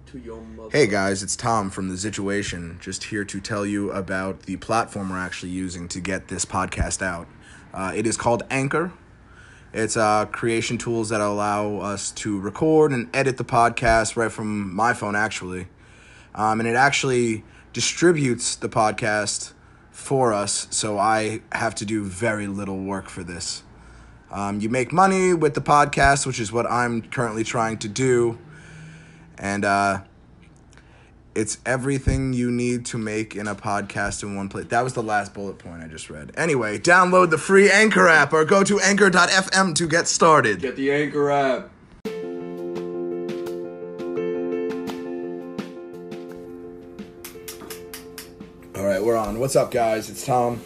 to your mother. Hey guys, it's Tom from The Situation, just here to tell you about the platform we're actually using to get this podcast out. It is called Anchor. It's creation tools that allow us to record and edit the podcast right from my phone, actually. And it actually distributes the podcast for us, so I have to do very little work for this. You make money with the podcast, which is what I'm currently trying to do. And it's everything you need to make in a podcast in one place. That was the last bullet point I just read. Anyway, download the free Anchor app or go to anchor.fm to get started. Get the Anchor app. All right, we're on. What's up, guys? It's Tom.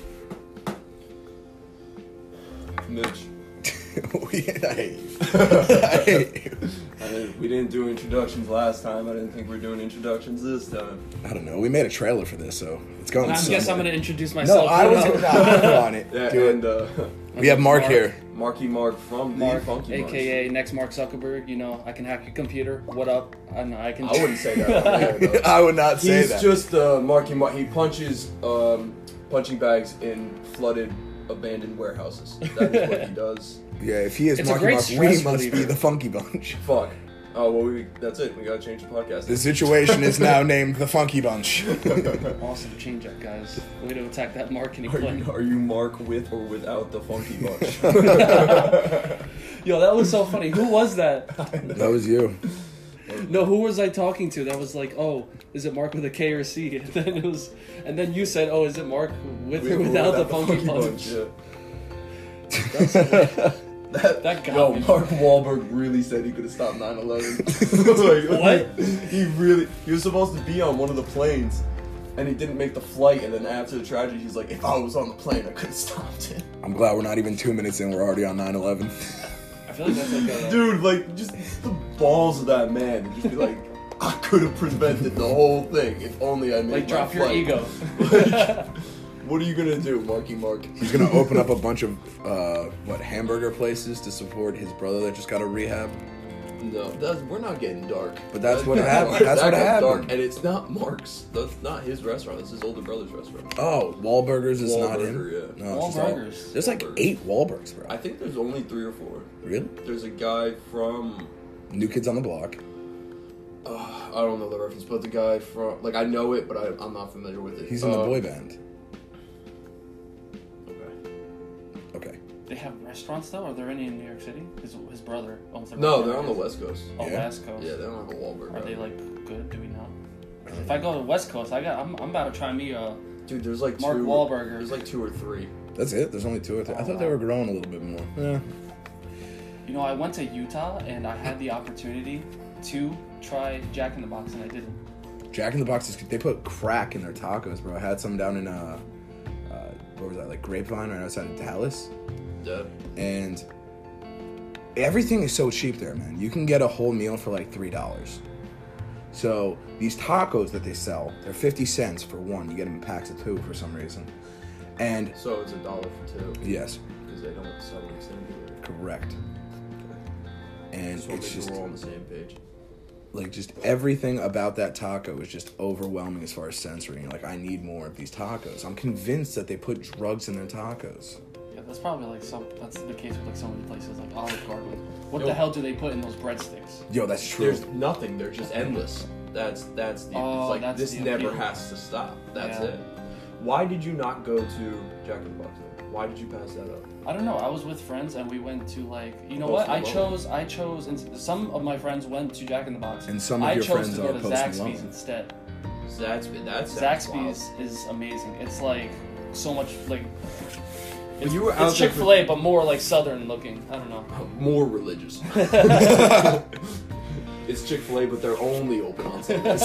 Mitch. I hate you. I hate you. We didn't do introductions last time. I didn't think we're doing introductions this time. I don't know. We made a trailer for this, so it's going I somewhere. guess I'm going to introduce myself. No, I was going to put on it. Yeah, Do and it. We have Mark here. Marky Mark from Mark, the Funky Bunch. a.k.a. next Mark Zuckerberg. You know, I can hack your computer. What up? I can. I wouldn't say that. on air, though. I would not say He's that. just Marky Mark. He punches punching bags in flooded, abandoned warehouses. That is what he does. Yeah, if he is It's a Marky great Mark, we stress must be reliever. the Funky Bunch. Fuck. Oh, well, that's it. We gotta change the podcast. The Situation is now named the Funky Bunch. Awesome change up, guys. Way to attack that marketing Are plan. you Mark with or without the Funky Bunch? Yo, that was so funny. Who was that? That was you. No, who was I talking to? That was like, oh, is it Mark with a K or C? And then it was, and then you said, oh, is it Mark with or without the Funky Bunch? Yeah. That got Yo, me. Mark Wahlberg really said he could have stopped 9/11. What? He was supposed to be on one of the planes, and he didn't make the flight. And then after the tragedy, he's like, "If I was on the plane, I could have stopped it." I'm glad we're not even 2 minutes in. We're already on 9/11. I feel like that's like a... Dude, like just the balls of that man, and just be like, "I could have prevented the whole thing if only I made Like, my drop your flight." ego. Like, what are you gonna do, Marky Mark? He's going to open up a bunch of, hamburger places to support his brother that just got a rehab. No, we're not getting dark. But that's what got happened. dark. That's That what got happened. dark, and it's not Mark's. That's not his restaurant. That's his older brother's restaurant. Oh, Wahlburgers is not in? Wahlburger, yeah. No, it's just all- Wahlburgers. There's like Wahlburgers. 8 Wahlburgers, bro. I think there's only 3 or 4. Really? There's a guy from New Kids on the Block. I don't know the reference, but the guy from I know it, but I'm not familiar with it. He's in the boy band. Okay. Okay. They have restaurants though? Are there any in New York City? His brother owns a No, restaurant. they're on the West Coast. Oh, Yeah. West Coast. Yeah, they don't have a Wahlburger. Are they like good? Do we know? If I go to West Coast, I'm about to try me a Dude, there's like Mark 2. Wahlburger. There's like 2 or 3. That's it? There's only 2 or 3. I thought they were growing a little bit more. Yeah. You know, I went to Utah and I had the opportunity to try Jack in the Box and I didn't. Jack in the Box, they put crack in their tacos, bro. I had some down in, what was that, like Grapevine right outside of Dallas. Yeah. And everything is so cheap there, man. You can get a whole meal for like $3. So these tacos that they sell, they're 50 cents for one. You get them in packs of 2 for some reason. And So it's $1 for 2 yes, because they don't sell them singular. correct. And Just want it's to make just sure we're all on the same page. like just everything about that taco is just overwhelming as far as sensory. Like, I need more of these tacos. I'm convinced that they put drugs in their tacos. Yeah, that's probably like that's the case with like so many places like Olive Garden. What Yo. the hell do they put in those breadsticks? Yo, that's true. There's nothing. They're just endless. That's the Oh, it's like that's this the never appeal. has to stop. That's Yeah. it. Why did you not go to Jack in the Box? Then? Why did you pass that up? I don't know. I was with friends and we went to you know Post what? Malone. I chose, and some of my friends went to Jack in the Box. And some of I your chose friends to go are to Post Zaxby's Malone. instead. That's Zaxby's is amazing. It's like so much like. It's, you were out it's there Chick-fil-A, but more like Southern looking. I don't know. more religious. It's Chick-fil-A, but they're only open on Sundays.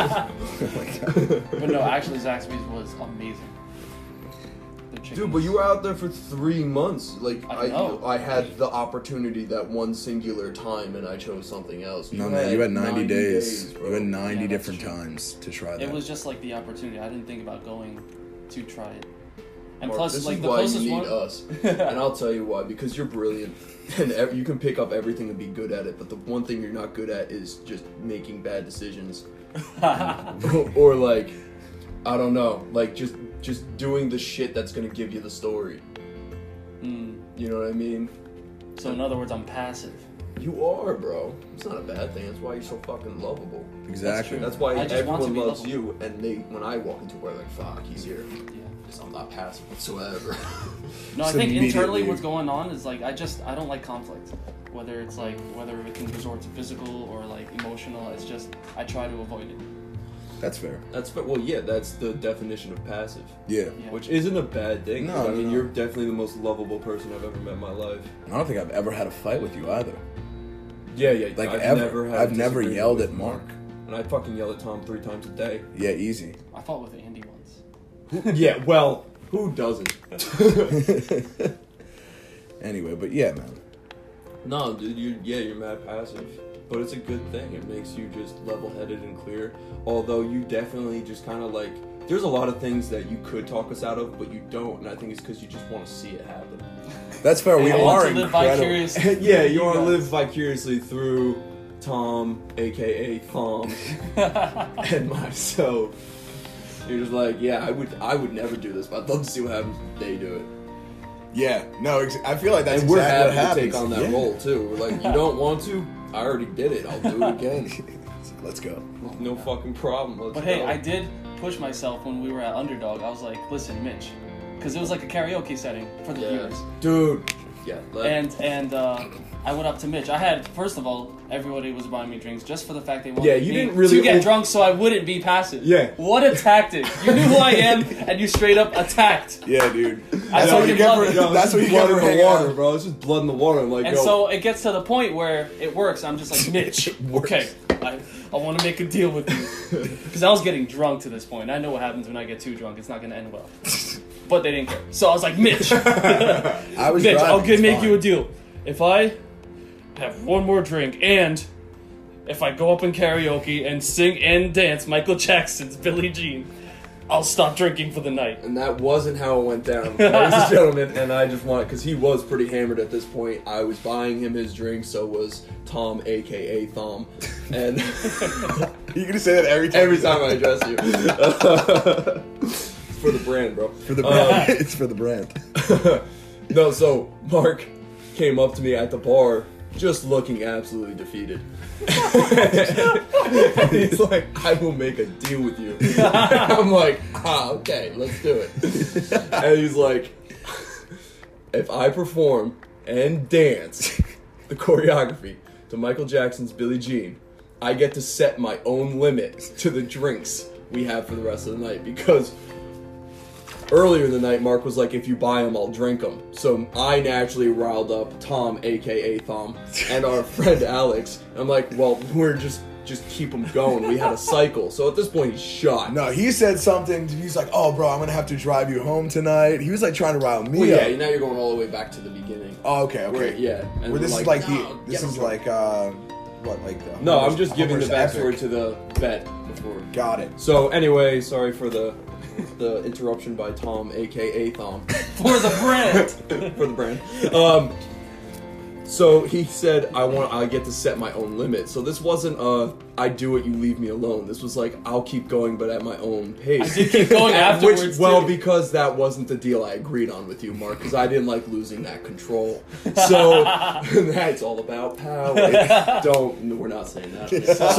But no, actually, Zaxby's was amazing. Their chicken Dude, but you were out there for 3 months. Like I know. I had the opportunity that one singular time, and I chose something else. No, man, you had 90 days. bro. You had 90 Yeah, that's different true. times to try that. It was just like the opportunity. I didn't think about going to try it. And Mark, plus, this like is the why closest you need one. us, and I'll tell you why. Because you're brilliant, and you can pick up everything and be good at it. But the one thing you're not good at is just making bad decisions, or like, I don't know, like just doing the shit that's gonna give you the story. You know what I mean? So in other words, I'm passive. You are, bro. It's not a bad thing. That's why you're so fucking lovable. Exactly. That's why I just want to everyone be loves lovable. you, and they when I walk into work, like, fuck, he's here. Yeah. Because I'm not passive whatsoever. No, I Just think internally immediately- what's going on is like I don't like conflict. Whether it's like whether it can resort to physical or like emotional, it's just I try to avoid it. That's fair. Well, yeah, that's the definition of passive. Yeah. Yeah. Which isn't a bad thing. No, but, I no, mean, no. you're definitely the most lovable person I've ever met in my life. I don't think I've ever had a fight with you either. Yeah. Like I've ever. Never had a I've never disagreement yelled with at Mark. And I fucking yell at Tom 3 times a day. Yeah, easy. I fought with Andy once. Yeah, well, who doesn't? Anyway, but yeah, man. No, dude, you're mad passive. But it's a good thing. It makes you just level-headed and clear. Although you definitely just kind of like... There's a lot of things that you could talk us out of, but you don't. And I think it's because you just want to see it happen. That's fair. We I want are to live incredible. vicariously. Yeah, you want to guys. live vicariously through Tom, a.k.a. Thom, and myself. You're just like, yeah, I would never do this, but I'd love to see what happens if they do it. Yeah, no, I feel like that's And we're exactly what happy to happens. take on that Yeah. role, too. We're like, you don't want to? I already did it. I'll do it again. Let's go. No fucking problem. Let's But hey, go. I did push myself when we were at Underdog. I was like, listen, Mitch, because it was like a karaoke setting for the viewers. Dude. Yeah. And I went up to Mitch. I had, first of all, everybody was buying me drinks just for the fact they wanted Yeah, you me didn't really to get op- drunk so I wouldn't be passive. Yeah. What a tactic. You knew who I am, and you straight up attacked. Yeah, dude. I That's saw what you you get love for. it. Yo, That's what you get blood for in the hanging water, out. bro. It's just blood in the water. I'm like, And yo. so it gets to the point where it works. I'm just like, Mitch, okay, I want to make a deal with you. Because I was getting drunk to this point. I know what happens when I get too drunk. It's not going to end well. But they didn't care. So I was like, Mitch, I was Mitch, driving, I'll it's make fine. you a deal. If I have one more drink and if I go up in karaoke and sing and dance Michael Jackson's Billie Jean, I'll stop drinking for the night. And that wasn't how it went down, ladies and gentlemen. And I just want, because he was pretty hammered at this point. I was buying him his drink, so was Tom, a.k.a. Thom. And You're gonna say that every time. every time I address you. It's for the brand, bro. For the brand. It's for the brand. No, so Mark came up to me at the bar just looking absolutely defeated. And he's like, I will make a deal with you. I'm like, okay, let's do it. And he's like, if I perform and dance the choreography to Michael Jackson's Billie Jean, I get to set my own limit to the drinks we have for the rest of the night. Because earlier in the night, Mark was like, if you buy them, I'll drink them. So I naturally riled up Tom, a.k.a. Thom, and our friend Alex. I'm like, well, we're just keep them going. We had a cycle. So at this point, he's shot. No, he said something. He's like, "Oh, bro, I'm gonna have to drive you home tonight." He was like trying to rile me Well, up. yeah, now you're going all the way back to the beginning. Oh, okay. Where, yeah. And Where this we're is like "No, this get is him like what like the No, Homer's- I'm just giving the Homer's backstory epic. to the bet before. Got it. So anyway, sorry for the interruption by Tom, a.k.a. Thom. For the brand. For the brand. So he said, I get to set my own limit. So this wasn't I do it, you leave me alone. This was like, I'll keep going, but at my own pace. I did keep going afterwards, Well, too. because that wasn't the deal I agreed on with you, Mark, because I didn't like losing that control. So that's all about power. We're not saying that.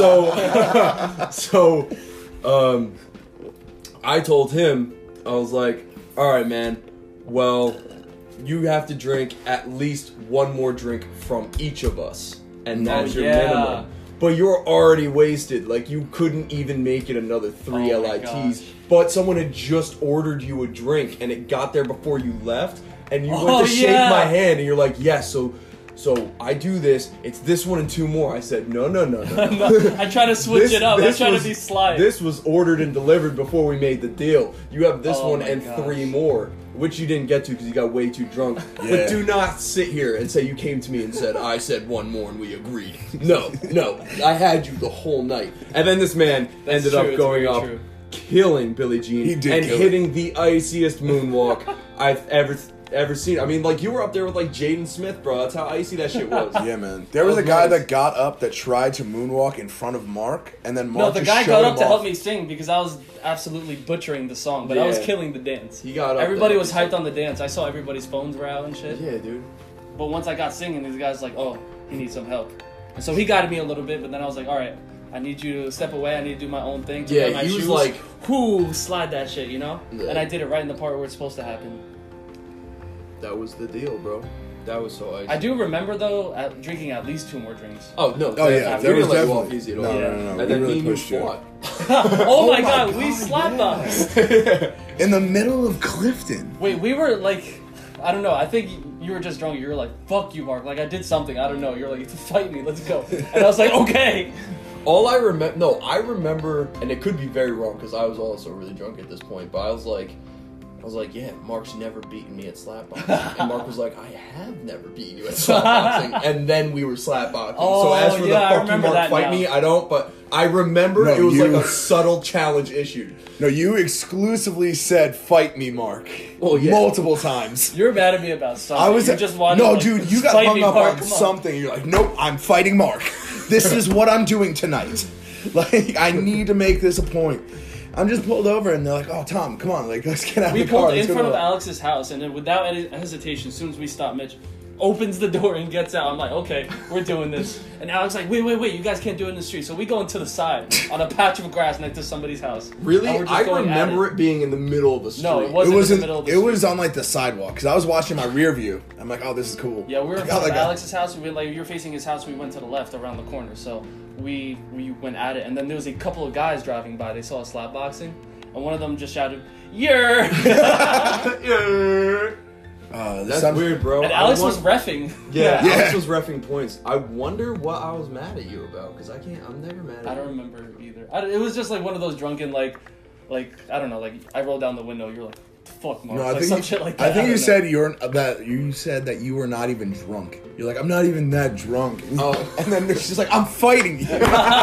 So I told him, I was like, all right, man, well, you have to drink at least one more drink from each of us. And that's your yeah. minimum. But you're already wasted. Like, you couldn't even make it another 3 Oh my LITs. gosh. But someone had just ordered you a drink, and it got there before you left. And you Oh, went to shake yeah. my hand, and you're like, yes, so I do this. It's this one and 2 more. I said, no. I try to switch it up. I try to be sly. This was ordered and delivered before we made the deal. You have this Oh one my and gosh. 3 more, which you didn't get to because you got way too drunk. Yeah. But do not sit here and say you came to me and said, I said 1 more and we agreed. No. I had you the whole night. And then this man That's ended true, up it's going very up true. killing Billie Jean He did and kill hitting the iciest moonwalk I've ever seen. I mean, like, you were up there with, like, Jaden Smith, bro. That's how icy that shit was. Yeah, man. There was a was guy nice. that got up that tried to moonwalk in front of Mark, and then No, Mark the just guy showed got him up to off. help me sing because I was absolutely butchering the song, but I was Yeah. killing the dance. He got up Everybody there. was hyped on the dance. I saw everybody's phones were out and shit. Yeah, dude. But once I got singing, these guys like, oh, he needs some help. And so he guided me a little bit, but then I was like, all right, I need you to step away. I need to do my own thing. Yeah, my he was shoes. like- whoo, slide that shit, you know? Yeah. And I did it right in the part where it's supposed to happen. That was the deal, bro. That was so icy. I do remember, though, drinking at least 2 more drinks. Oh, no. Oh, yeah, we there was didn't let you off definitely... easy at No, all. no, no, And we then really me and you pushed you. Oh, Oh my my god, we God, slapped yeah. us. In the middle of Clifton. Wait, we were like, I don't know. I think you were just drunk. You were like, "Fuck you, Mark." Like I did something. I don't know. You're like, "Fight me, let's go." And I was like, "Okay." All I remember, no, I remember, and it could be very wrong because I was also really drunk at this point. But I was like, yeah, Mark's never beaten me at slapboxing, and Mark was like, I have never beaten you at slapboxing, and then we were slapboxing. Oh, so as for yeah, I the fuck you, remember Mark, that fight now. me, I don't. But I remember No, it was you- like a subtle challenge issued. No, you exclusively said, fight me, Mark. Well, yeah. Multiple times. You're mad at me about something. I was you just wanted. no, like, dude. You got fight hung me, up Mark, on come something. You're like, nope, I'm fighting Mark. This is what I'm doing tonight. Like, I need to make this a point. I'm just pulled over, and they're like, "Oh, Tom, come on, like, let's get out We of the car." pulled in Let's go front to of the-" Alex's house, and then without any hesitation, as soon as we stopped, Mitch opens the door and gets out. I'm like, okay, we're doing this. And Alex like, wait, you guys can't do it in the street. So we go into the side on a patch of grass next to somebody's house. Really, And we're just I going at remember it being in the middle of the street. No, it It wasn't in wasn't. the middle of the It street. was on like the sidewalk because I was watching my rear view. I'm like, "Oh, this is cool." Yeah, we were in Like, front oh, of like, Alex's house. We went, like, you're facing his house. We went to the left around the corner. So we went at it, and then there was a couple of guys driving by. They saw us slap boxing, and one of them just shouted, "Yeah!" That's some- weird, bro. And I Alex want- was reffing. Yeah, Yeah. Alex was reffing points. I wonder what I was mad at you about because I'm never mad at I don't remember either. It was just like one of those drunken like I don't know, like I rolled down the window. You're like, "Fuck, Mark," No, I like think some you, shit like that. I think you don't know. said you said that you were not even drunk. You're like, "I'm not even that drunk." Oh. And then she's like, "I'm fighting you."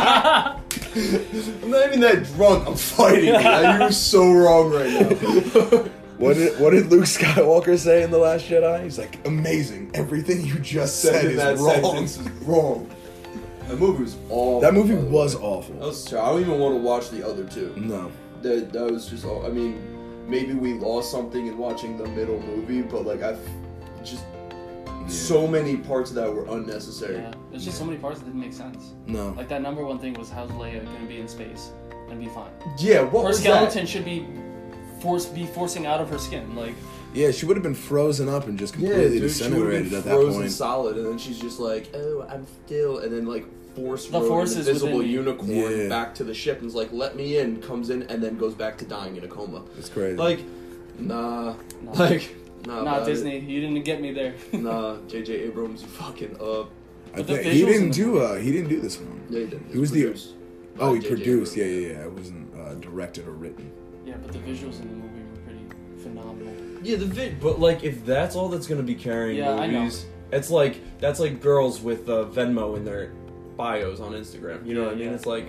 I'm not even that drunk. I'm fighting you. You're so wrong right now. What did Luke Skywalker say in The Last Jedi? He's like, "Amazing. Everything you just said in is that wrong." sentence is wrong. That movie was awful. That movie by the was way. awful. That was terrible. I don't even want to watch the other two. No. That was just all. I mean, maybe we lost something in watching the middle movie, but like just so many parts of that were unnecessary. Yeah, there's just so many parts that didn't make sense. No. Like that number one thing was how's Leia gonna be in space and be fine? Yeah, what Her was skeleton should be forcing out of her skin. Like Yeah, she would have been frozen up and just that? Yeah, completely dude, she would have disintegrated been at that frozen point. solid, and then she's just like, "Oh, I'm still," and then like The Force an is invisible within me. unicorn Yeah. back to the ship and is like, "Let me in," comes in, and then goes back to dying in a coma. It's crazy. Like, nah, Nah. like, nah, not about Disney. You didn't get me there. it. Nah, J.J. Abrams, you fucking up. I But the think visuals he in didn't the do he didn't do this one. Yeah, he did. He was the produced by Oh, he J.J. produced. Yeah, Abrams. yeah. It wasn't directed or written. Yeah, but the visuals in the movie were pretty phenomenal. Yeah, but like, if that's all that's gonna be carrying Yeah, I know. movies, it's like that's like girls with Venmo in their bios on Instagram. You know what I mean? Yeah. It's like,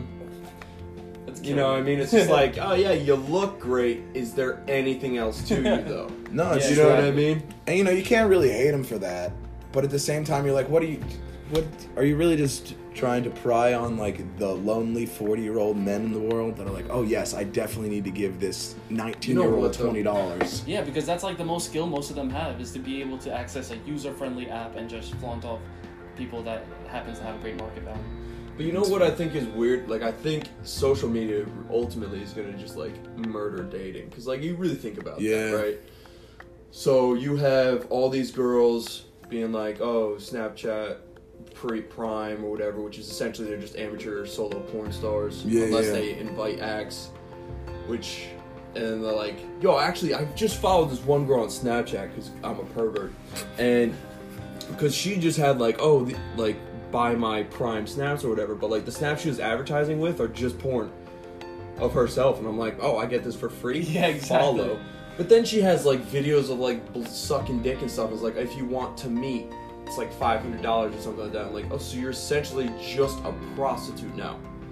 It's you know what I mean? It's just like, oh yeah, you look great. Is there anything else to you though? No, it's Yeah, You just know what I exactly. mean? and you can't really hate him for that. But at the same time, you're like, what are you really just trying to pry on like the lonely 40-year-old men in the world that are like, oh yes, I definitely need to give this 19-year-old what, though? $20. Yeah, because that's like the most skill most of them have is to be able to access a user-friendly app and just flaunt off people that happens to have a great market value. But you know what I think is weird? Like, I think social media ultimately is gonna just like murder dating. Cause like you really think about Yeah. that, right? So you have all these girls being like, oh, Snapchat prime or whatever, which is essentially they're just amateur solo porn stars, Yeah, unless yeah. they invite acts. Which, and they're like, yo, actually, I just followed this one girl on Snapchat because I'm a pervert, and because she just had like, oh, like buy my prime snaps or whatever, but like the snaps she was advertising with are just porn of herself, and I'm like, oh, I get this for free. Yeah, exactly. Follow. But then she has like videos of like sucking dick and stuff. It's like, if you want to meet, it's like $500 or something like that. I'm like, oh, so you're essentially just a prostitute now.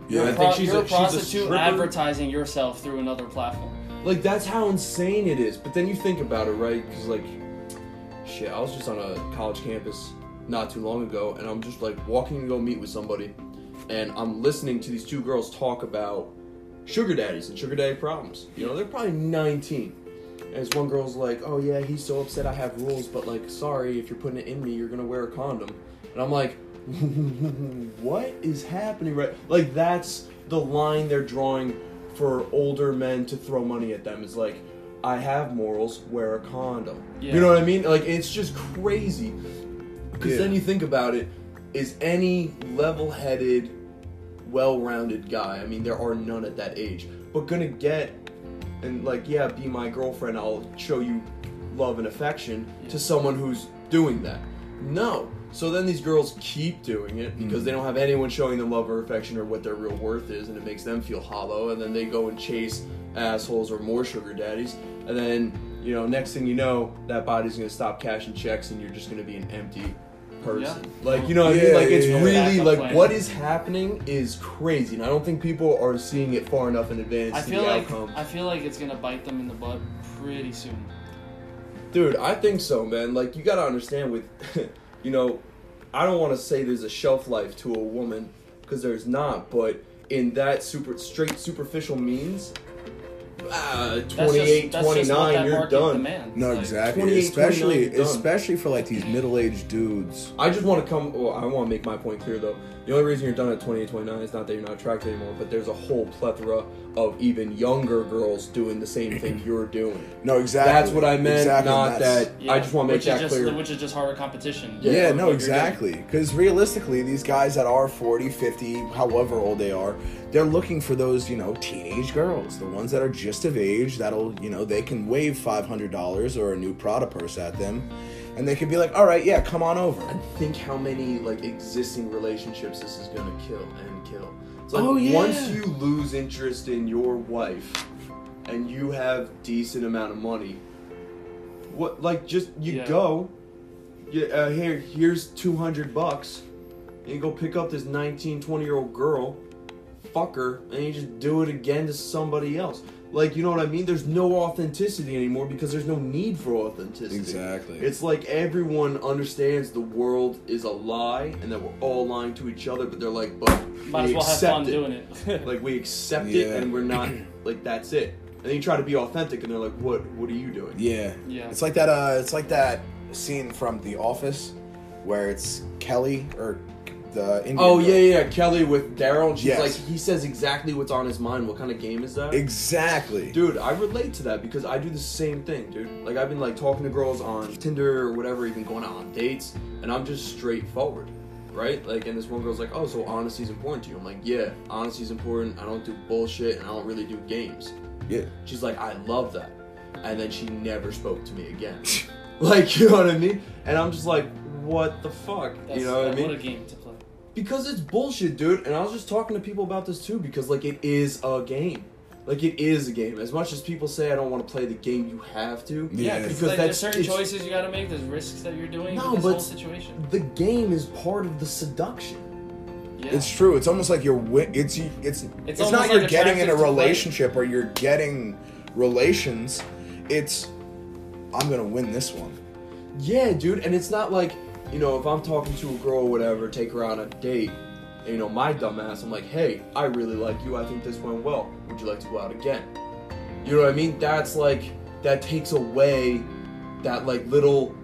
You're, I think you're a she's a prostitute stripper. advertising yourself through another platform. Like, that's how insane it is. But then you think about it, right? Because, like, shit, I was just on a college campus not too long ago, and I'm just, like, walking to go meet with somebody, and I'm listening to these two girls talk about sugar daddies and sugar daddy problems. You know, they're probably 19. And this one girl's like, oh, yeah, he's so upset I have rules, but, like, sorry, if you're putting it in me, you're gonna wear a condom. And I'm like, what is happening, right? Like, that's the line they're drawing for older men to throw money at them. Is like, I have morals, wear a condom. Yeah. You know what I mean? Like, it's just crazy. Because then you think about it, is any level-headed, well-rounded guy, I mean, there are none at that age, but gonna get, and like, yeah, be my girlfriend, I'll show you love and affection to someone who's doing that? No. So then these girls keep doing it because they don't have anyone showing them love or affection or what their real worth is, and it makes them feel hollow, and then they go and chase assholes or more sugar daddies, and then, you know, next thing you know, that body's gonna stop cashing checks and you're just gonna be an empty person. Yeah. Like, you know what I mean? Like, it's really, Backup like, plan. what is happening is crazy, and I don't think people are seeing it far enough in advance I to feel the like outcome. I feel like it's gonna bite them in the butt pretty soon. Dude, I think so, man. Like, you gotta understand with, you know, I don't want to say there's a shelf life to a woman, because there's not, but in that superficial means, 28, That's just what 29, that you're market done. demands. No, Like, exactly. 28, Especially 29, done. especially for like these middle-aged dudes. I just want to I want to make my point clear, though. The only reason you're done at 28, 29 is not that you're not attracted anymore, but there's a whole plethora of even younger girls doing the same thing you're doing. No, exactly. That's what I meant, Exactly, not that's- that. I just want to make that clear. Which is just harder competition. Yeah, for no, what you're exactly. Because realistically, these guys that are 40, 50, however old they are, they're looking for those, you know, teenage girls. The ones that are just of age, that'll, you know, they can wave $500 or a new Prada purse at them. And they can be like, all right, yeah, come on over. And think how many, like, existing relationships this is gonna kill. It's like, Oh, yeah. once you lose interest in your wife and you have decent amount of money, what, like, just, you Yeah. go, here's $200, and you go pick up this 19, 20-year-old girl, fuck her, and you just do it again to somebody else. Like, you know what I mean? There's no authenticity anymore because there's no need for authenticity. Exactly. It's like everyone understands the world is a lie and that we're all lying to each other, but they're like, but Might as we well have accept fun it. doing it. Like, we accept Yeah. it and we're not, like, that's it. And then you try to be authentic and they're like, what are you doing? Yeah. Yeah. It's like that scene from The Office where it's Kelly or the Indian Oh, girl. yeah, Kelly with Daryl, and she's Yes. like, he says exactly what's on his mind. What kind of game is that? Exactly. Dude, I relate to that because I do the same thing, dude. Like, I've been, like, talking to girls on Tinder or whatever, even going out on dates, and I'm just straightforward, right? Like, and this one girl's like, oh, so honesty's important to you? I'm like, yeah, honesty's important. I don't do bullshit, and I don't really do games. Yeah. She's like, I love that. And then she never spoke to me again. Like, you know what I mean? And I'm just like, what the fuck? You know what I mean? What a game to play. Because it's bullshit, dude. And I was just talking to people about this too, because, like, it is a game. Like, it is a game. As much as people say I don't want to play the game, you have to. Yeah, because because there's certain it's- choices you gotta make. There's risks that you're doing. No, in this but whole situation. the game is part of the seduction. Yeah. It's true. It's almost like it's almost not like you're getting in a attractive to play. relationship or you're getting relations. It's I'm gonna win this one. Yeah, dude. And it's not like, you know, if I'm talking to a girl or whatever, take her on a date, and, you know, my dumbass, I'm like, hey, I really like you. I think this went well. Would you like to go out again? You know what I mean? That's like, that takes away that, like, little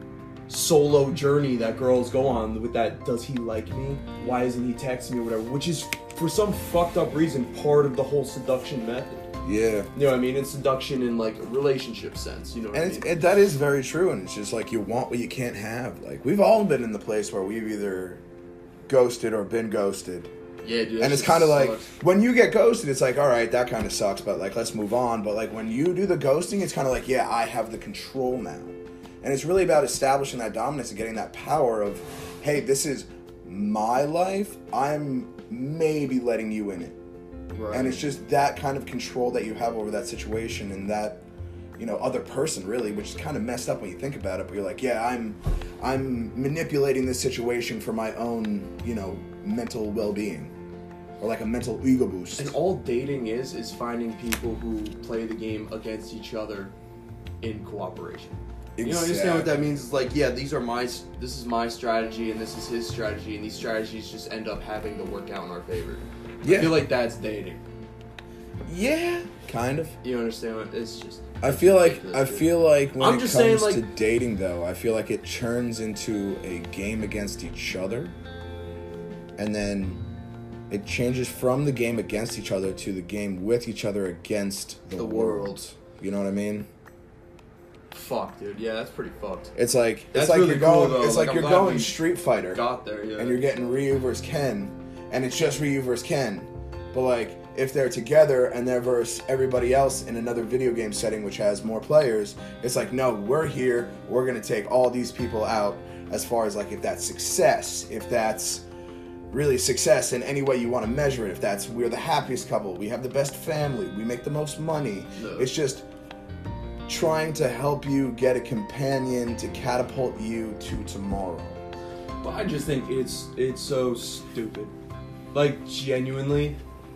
solo journey that girls go on with that, does he like me? Why isn't he texting me or whatever? Which is, for some fucked up reason, part of the whole seduction method. Yeah. You know what I mean? It's seduction in, like, a relationship sense. You know what I And mean? that is very true, and it's just like you want what you can't have. Like we've all been in the place where we've either ghosted or been ghosted, Yeah, dude. and it's kind of like when you get ghosted, it's like, all right, that kind of sucks, but like let's move on. But like when you do the ghosting, it's kind of like, yeah, I have the control now, and it's really about establishing that dominance and getting that power of, hey, this is my life. I'm maybe letting you in it. Right. And it's just that kind of control that you have over that situation and that, you know, other person really, which is kind of messed up when you think about it. But you're like, yeah, I'm manipulating this situation for my own, you know, mental well-being. or like a mental ego boost. And all dating is finding people who play the game against each other in cooperation. You know, understand what that means? It's like, yeah, this is my strategy and this is his strategy, and these strategies just end up having to work out in our favor. Yeah. I feel like that's dating. Yeah, kind of. You understand what it's just. I feel like when I'm it just comes saying, to like, dating, though, I feel like it turns into a game against each other, and then it changes from the game against each other to the game with each other against the world. You know what I mean? Fuck, dude. Yeah, that's pretty fucked. It's like That's it's like really you're going. cool, though. It's Like, like I'm you're glad going we Street Fighter, Got there, yeah. and you're getting Ryu versus Ken, and it's just Ryu versus Ken. But like, if they're together and they're versus everybody else in another video game setting which has more players, it's like, no, we're here. We're gonna take all these people out. As far as like, if that's success, if that's really success in any way you want to measure it, if that's we're the happiest couple, we have the best family, we make the most money. No. It's just trying to help you get a companion to catapult you to tomorrow. But I just think it's so stupid. Like, genuinely.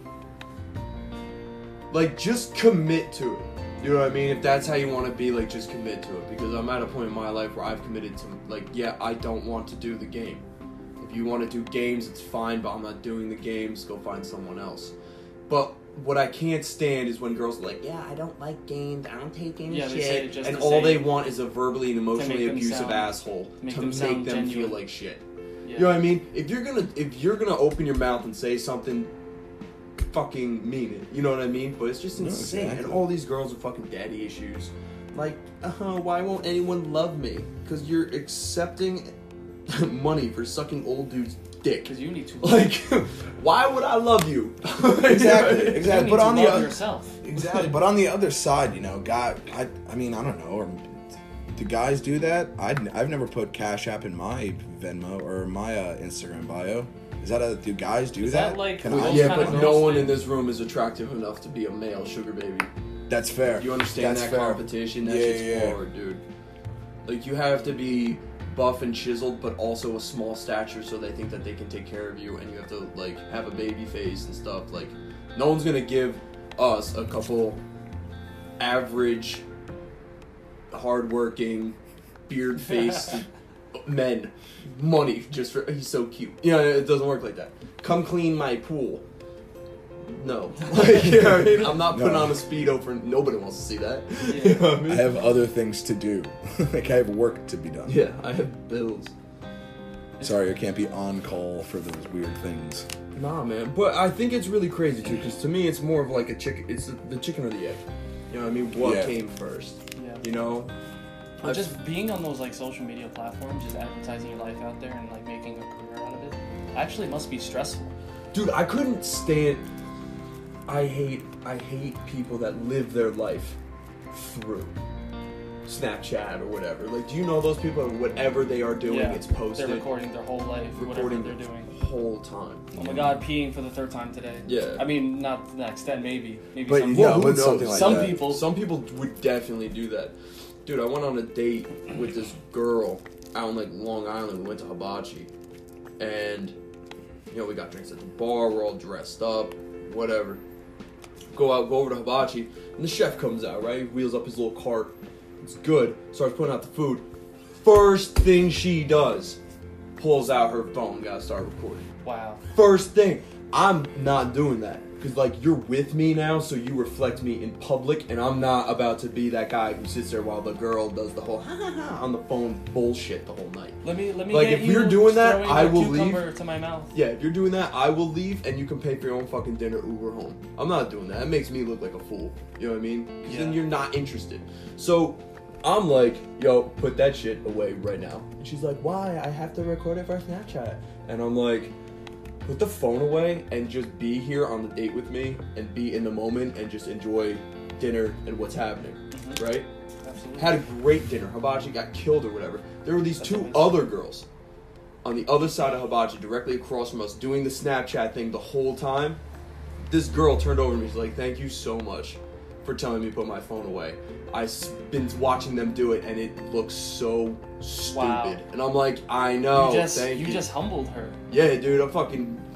Like, just commit to it. You know what I mean? If that's how you want to be, like, just commit to it. Because I'm at a point in my life where I've committed to, like, yeah, I don't want to do the game. If you want to do games, it's fine, but I'm not doing the games. Go find someone else. But what I can't stand is when girls are like, yeah, I don't like games, I don't take any Yeah, they say it shit. just And to all say- they want is a verbally and emotionally make them abusive sound- asshole make to them make sound them genuine. feel like shit. Yeah. You know what I mean? If you're gonna open your mouth and say something, fucking mean it. You know what I mean? But it's just No, insane. exactly. And all these girls with fucking daddy issues. Like, why won't anyone love me? Because you're accepting money for sucking old dudes' dick. Because you need to Like, why would I love you? Exactly, You exactly. need But to on the love other yourself. exactly, but on the other side, you know, I mean, I don't know. Or do guys do that? I've never put Cash App in my Venmo or my Instagram bio. Is that do guys do Is that? that like Can those I? Yeah, kind but of no girls one thing? in this room is attractive enough to be a male sugar baby. That's fair. You understand That's that fair. competition? That Yeah, shit's yeah. hard, dude. Like, you have to be buff and chiseled, but also a small stature, so they think that they can take care of you, and you have to, like, have a baby face and stuff. Like, no one's gonna give us a couple average, hardworking, beard-faced men money just for he's so cute. You know, it doesn't work like that. Come clean my pool. No. Like, you know what I mean? I'm not putting No. on a Speedo for nobody wants to see that. Yeah. You know what I mean? I have other things to do. Like I have work to be done. Yeah, I have bills. Sorry, I can't be on call for those weird things. Nah, man. But I think it's really crazy too, because to me it's more of like a chicken. It's the chicken or the egg. You know what I mean? What Yeah. came first? Yeah. You know? But just being on those like social media platforms, just advertising your life out there and like making a career out of it, actually must be stressful. Dude, I couldn't stand. I hate people that live their life through Snapchat or whatever. Like, do you know those people? Whatever they are doing, it's posted. They're recording their whole life, recording whatever they're doing. the whole time. Oh my god, peeing for the third time today. Yeah. I mean, not to that extent, maybe. Maybe But some yeah, people. but something like some that. people. Some people would definitely do that. Dude, I went on a date with this girl out in like Long Island. We went to Hibachi, and you know we got drinks at the bar. We're all dressed up, whatever. Go over to Hibachi, and the chef comes out. Right, he wheels up his little cart. It's good. Starts putting out the food. First thing she does, pulls out her phone. Gotta start recording. Wow. First thing, I'm not doing that. Because, like, you're with me now, so you reflect me in public, and I'm not about to be that guy who sits there while the girl does the whole ha-ha-ha on the phone bullshit the whole night. Let me Like, get if you you're doing that, throwing I a will cucumber leave. to my mouth. Yeah, if you're doing that, I will leave, and you can pay for your own fucking dinner, Uber home. I'm not doing that. That makes me look like a fool. You know what I mean? Because then Yeah. you're not interested. So, I'm like, yo, put that shit away right now. And she's like, why? I have to record it for Snapchat. And I'm like, put the phone away and just be here on the date with me and be in the moment and just enjoy dinner and what's happening, right? Absolutely. Had a great dinner. Hibachi got killed or whatever. There were these That's two amazing. other girls on the other side of Hibachi, directly across from us, doing the Snapchat thing the whole time. This girl turned over to me. She's like, thank you so much for telling me to put my phone away. I've been watching them do it, and it looks so stupid. Wow. And I'm like, I know. you thank you. just humbled her. Yeah, dude, I'm fucking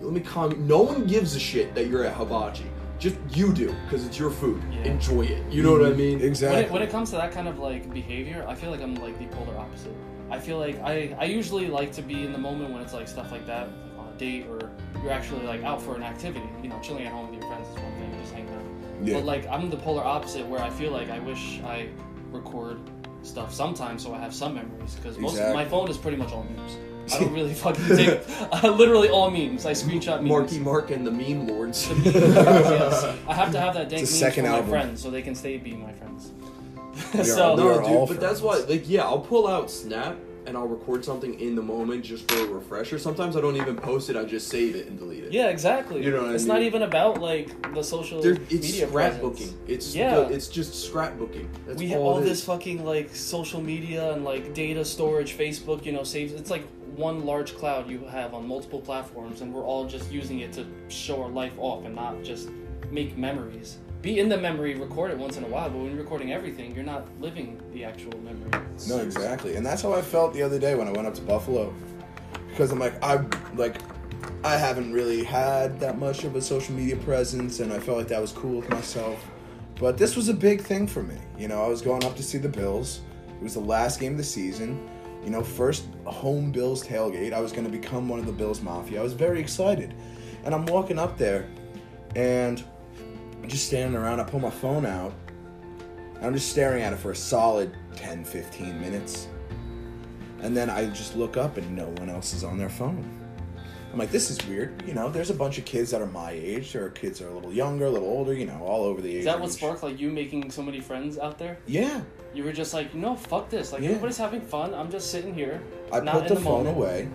me calm you. No one gives a shit that you're at hibachi. Just you do, because it's your food. Yeah. Enjoy it. You know what I mean? Exactly. When it comes to that kind of like behavior, I feel like I'm like the polar opposite. I feel like I usually like to be in the moment when it's like stuff like that, like on a date, or you're actually like out for an activity. You know, chilling at home with your friends is one thing, just hanging out. Yeah. But like I'm the polar opposite, where I feel like I wish I record stuff sometimes so I have some memories, because most of my phone is pretty much all memes. I don't really fucking take literally all memes. I screenshot memes. Marky Mark and the meme lords. The meme lords, yes. I have to have that dank It's a memes second for album. my friends so they can stay be my friends. We So are No, all dude, but that's why, friends. like, yeah, I'll pull out Snap and I'll record something in the moment just for a refresher. Sometimes I don't even post it, I just save it and delete it. yeah, exactly. You know what I it's mean? not even about like the social It's media scrapbooking. presence. It's just scrapbooking. That's We have all all it this is. fucking like social media and like data storage, Facebook, you know, saves. It's like one large cloud you have on multiple platforms, and we're all just using it to show our life off and not just make memories. Be in the memory, record it once in a while, but when you're recording everything, you're not living the actual memory. No, exactly. And that's how I felt the other day when I went up to Buffalo. Because I'm like, I haven't really had that much of a social media presence, and I felt like that was cool with myself. But this was a big thing for me. You know, I was going up to see the Bills. It was the last game of the season. You know, first home Bills tailgate. I was going to become one of the Bills Mafia. I was very excited. And I'm walking up there, and I'm just standing around. I pull my phone out, and I'm just staring at it for a solid 10, 15 minutes. And then I just look up, and no one else is on their phone. I'm like, this is weird. You know, there's a bunch of kids that are my age. There are kids that are a little younger, a little older, you know, all over the age Is that what range. sparked like you making so many friends out there? Yeah. You were just like, no, fuck this. Like, Yeah. everybody's having fun. I'm just sitting here. I not put in the the phone moment. away.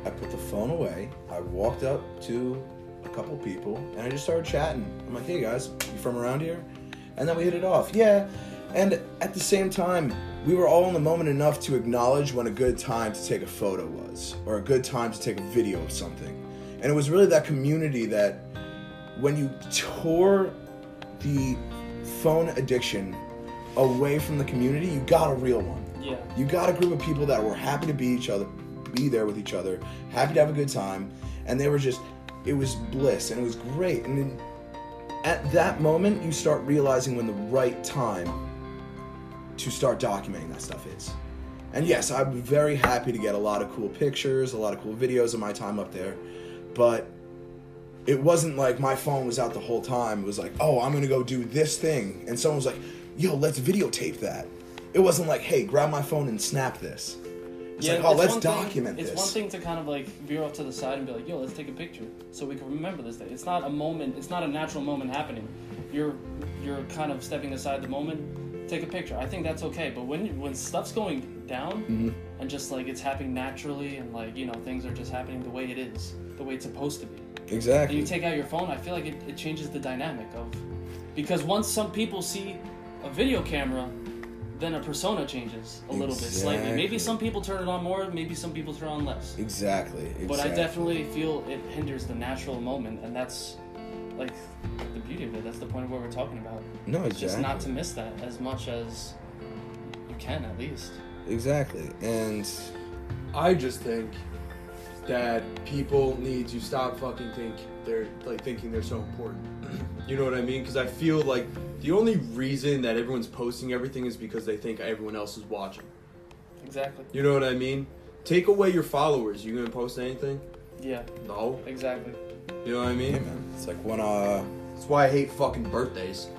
I walked up to a couple people, and I just started chatting. I'm like, hey guys, you from around here? And then we hit it off. Yeah. And at the same time, we were all in the moment enough to acknowledge when a good time to take a photo was, or a good time to take a video of something. And it was really that community that when you tore the phone addiction away from the community, you got a real one. Yeah. You got a group of people that were happy to be there with each other, happy to have a good time, and they were just, it was bliss, and it was great. And then at that moment, you start realizing when the right time to start documenting that stuff is. And yes, I'm very happy to get a lot of cool pictures, a lot of cool videos of my time up there, but it wasn't like my phone was out the whole time. It was like, oh, I'm gonna go do this thing, and someone was like, yo, let's videotape that. It wasn't like, hey, grab my phone and snap this. It's like, oh, let's one thing- document this. It's one thing to kind of like veer off to the side and be like, yo, let's take a picture so we can remember this day. It's not a moment, it's not a natural moment happening. You're kind of stepping aside the moment, take a picture. I think that's okay. But when stuff's going down and just like it's happening naturally and like, you know, things are just happening the way it is, the way it's supposed to be. And Exactly. you take out your phone, I feel like it changes the dynamic of, because once some people see a video camera, then a persona changes a little bit, slightly. Maybe Exactly. some people turn it on more, maybe some people turn it on less. Exactly. But I definitely feel it hinders the natural moment, and that's like the beauty of it. That's the point of what we're talking about. No, It's just exactly. not to miss that as much as you can, at least. Exactly. And I just think that people need to stop fucking thinking they're so important. You know what I mean? Because I feel like the only reason that everyone's posting everything is because they think everyone else is watching. Exactly. You know what I mean? Take away your followers. You gonna post anything? Yeah, No. exactly. You know what I hey, mean? man, it's like when That's why I hate fucking birthdays.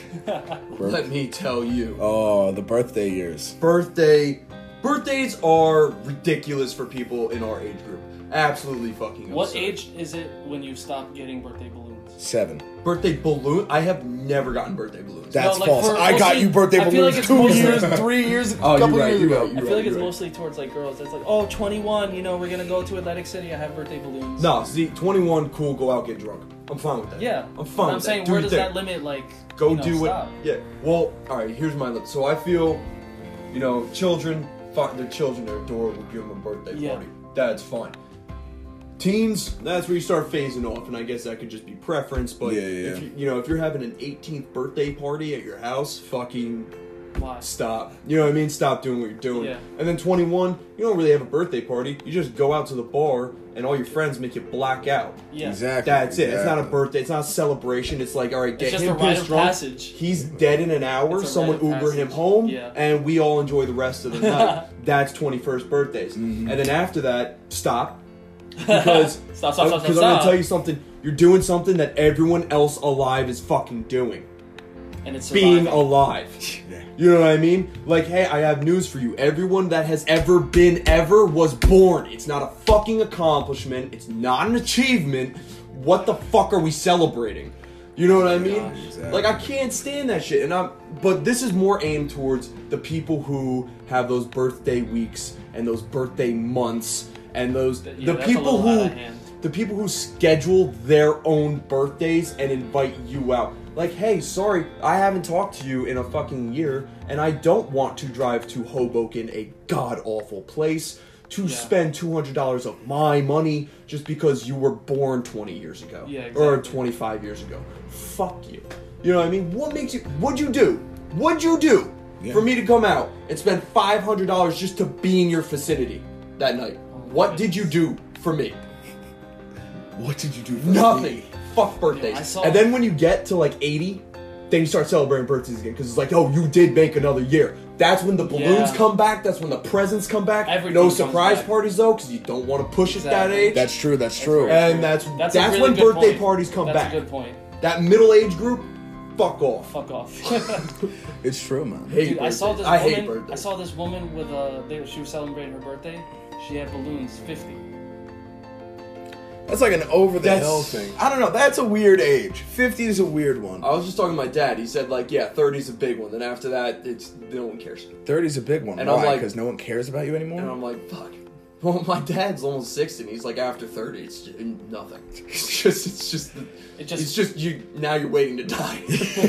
Let me tell you. oh, the birthday years. Birthdays are ridiculous for people in our age group. Absolutely fucking What absurd. age is it when you stop getting birthday balloons? 7. Birthday balloon? I have never gotten birthday balloons. That's No, like, false. for I got mostly- you birthday I feel like balloons it's 2 mostly- years, 3 years, Oh, a couple you're right, years you're ago. right, I you're feel like it's right. mostly towards like girls. It's like, oh, 21, you know, we're gonna go to Atlantic City. I have birthday balloons. No, see, 21, cool, go out, get drunk. I'm fine with that. Yeah, I'm fine But with I'm saying, that. where Do does your that thing. limit like Go you know, do what? stop? Yeah. Well, alright, here's my limit. So I feel, you know, children, they're children, they're adorable, give them a birthday Yeah. party. That's fine. Teens, that's where you start phasing off, and I guess that could just be preference, but Yeah. if if you're having an 18th birthday party at your house, fucking Why? Stop. You know what I mean? Stop doing what you're doing. Yeah. And then 21, you don't really have a birthday party. You just go out to the bar and all your friends make you black out. Yeah. Exactly. That's it. It's not a exactly. birthday. It's not a celebration. It's like, all right, get It's just him a rite pissed of drunk. passage. He's dead in an hour. It's a Someone rite of Uber him passage. home, Yeah. and we all enjoy the rest of the night. That's 21st birthdays. Mm-hmm. And then after that, stop. Because Stop. I'm gonna tell you something. You're doing something that everyone else alive is fucking doing. And it's Being surviving. alive. Yeah. You know what I mean? Like, hey, I have news for you. Everyone that has ever been ever was born. It's not a fucking accomplishment. It's not an achievement. What the fuck are we celebrating? You know what I mean? Exactly. Like, I can't stand that shit. But this is more aimed towards the people who have those birthday weeks and those birthday months and those Yeah, the that's a people little out who of hand. the people who schedule their own birthdays and invite you out. Like, hey, sorry, I haven't talked to you in a fucking year, and I don't want to drive to Hoboken, a god-awful place, to Yeah. spend $200 of my money just because you were born 20 years ago. Yeah, Or exactly. 25 years ago. Fuck you. You know what I mean? What makes you... What'd you do? What'd you do Yeah. for me to come out and spend $500 just to be in your vicinity that night? What did you do for me? What did you do for Nothing. me? Fuck birthdays. I saw- And then when you get to like 80, then you start celebrating birthdays again because it's like, oh, you did make another year. That's when the balloons Yeah. come back. That's when the presents come back. Everything no comes surprise back. parties though, because you don't want to push it that Exactly. age. That's true. That's true. very and that's a really when good birthday point. parties come That's back. a good point. That middle age group, fuck off. Fuck off. It's true, man. Hate Dude, I saw birthdays. this I hate woman. birthdays. I saw this woman with she was celebrating her birthday. She had balloons 50. That's like an over the That's- hill thing. I don't know. That's a weird age. 50 is a weird one. I was just talking to my dad. He said like, yeah, 30's a big one. Then after that, it's no one cares. 30 is a big one. And I'm Why? like- Because no one cares about you anymore? And I'm like, fuck. Well, my dad's almost 60, and he's like, after 30, it's just nothing. It's just you. Now you're waiting to die.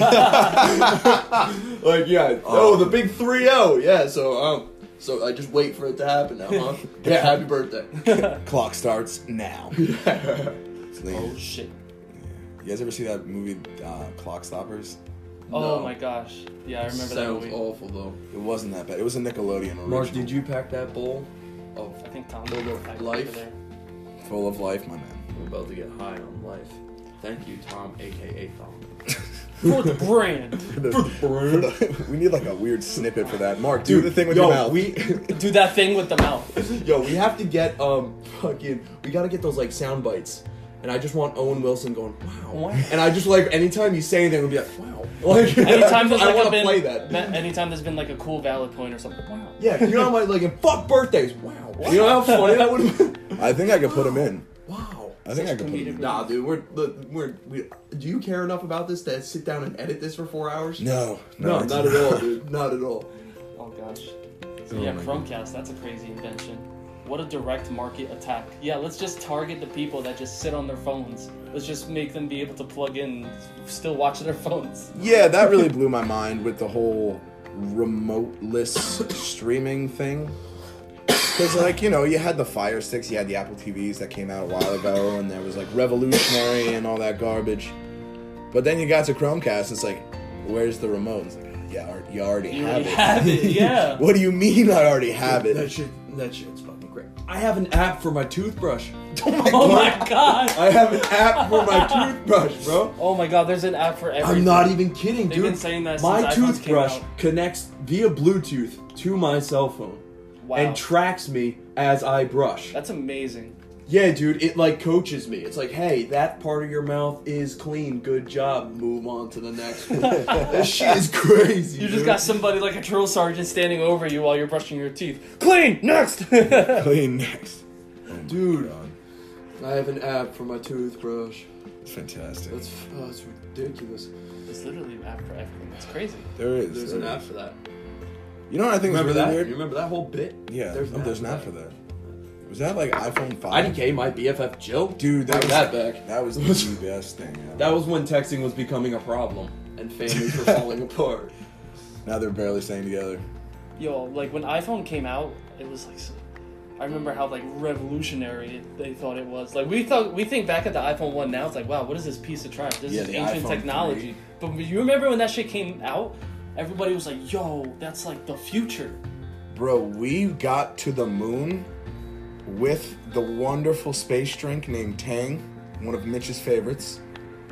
Like, yeah. Oh, the big 3-0. Yeah. So I just wait for it to happen now, huh? Yeah. Happy birthday. Clock starts now. It's late. Oh shit. You guys ever see that movie, Clock Stoppers? Oh No. my gosh. Yeah, I remember that Sounds movie. awful though. It wasn't that bad. It was a Nickelodeon original. Mark, did you pack that bowl of I think Tom Full of packed life? over there. Full of life, my man. We're about to get high on life. Thank you, Tom, aka Tom. For the brand. We need like a weird snippet for that. Mark, do the thing with your mouth. Do that thing with the mouth. Yo, we have to get we gotta get those like sound bites. And I just want Owen Wilson going, wow. Wow. And I just like anytime you say anything, we'll be like, wow. Like Anytime there's I like want to been, play that. Anytime there's been like a cool valid point or something. Wow. Yeah, you know how much like in fuck birthdays, wow. You know how funny that would have been? I think I could put him in. Wow. I think I could put him comedic in. Nah, dude, we do you care enough about this to sit down and edit this for 4 hours? No, No, not at all, dude. Not at all. Oh gosh. So Oh yeah, my Chromecast, that's a crazy invention. What a direct market attack. Yeah, let's just target the people that just sit on their phones. Let's just make them be able to plug in and still watch their phones. Yeah, that really blew my mind with the whole remote-less streaming thing. Because, like, you know, you had the Fire Sticks, you had the Apple TVs that came out a while ago, and there was, like, Revolutionary and all that garbage. But then you got to Chromecast, it's like, where's the remote? It's like, yeah, you already You have already it. have it, yeah. What do you mean I already have That it? shit's fucking great. I have an app for my toothbrush. Oh my god. I have an app for my toothbrush, bro. Oh my god, there's an app for everything. I'm not even kidding, They've dude. been saying that my since iPhones came toothbrush out. connects via Bluetooth to my cell phone Wow. and tracks me as I brush. That's amazing. Yeah, dude, it like coaches me. It's like, hey, that part of your mouth is clean. Good job. Move on to the next one. That shit is crazy. You just dude. got somebody like a drill sergeant standing over you while you're brushing your teeth. Clean! Next! Clean next. Oh my Dude. God. I have an app for my toothbrush. It's fantastic. That's ridiculous. It's literally an app for everything. It's crazy. There is. There's there an is. app for that. You know what I think Remember is really that? weird? You remember that whole bit? Yeah, There's there's an app for that. Was that like iPhone 5? IDK, my BFF Jill. Dude, Bring that back. That was the best thing ever. That was when texting was becoming a problem and families were falling apart. Now they're barely staying together. Yo, like when iPhone came out, it was like, I remember how like revolutionary they thought it was. Like we think back at the iPhone 1 now, it's like, wow, what is this piece of trash? This Yeah, is the ancient iPhone technology. 3. But you remember when that shit came out? everybody was like, "Yo, that's like the future." Bro, we got to the moon with the wonderful space drink named Tang, one of Mitch's favorites,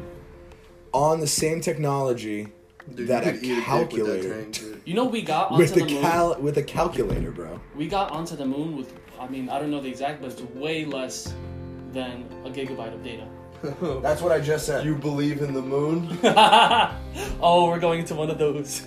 on the same technology Dude, that you a could eat a dick with that calculator. Tang, dude. You know, we got onto With the the moon. with a calculator, bro. We got onto the moon with, I mean, I don't know the exact, but it's way less than a gigabyte of data. That's what I just said. You believe in the moon? Oh, we're going into one of those.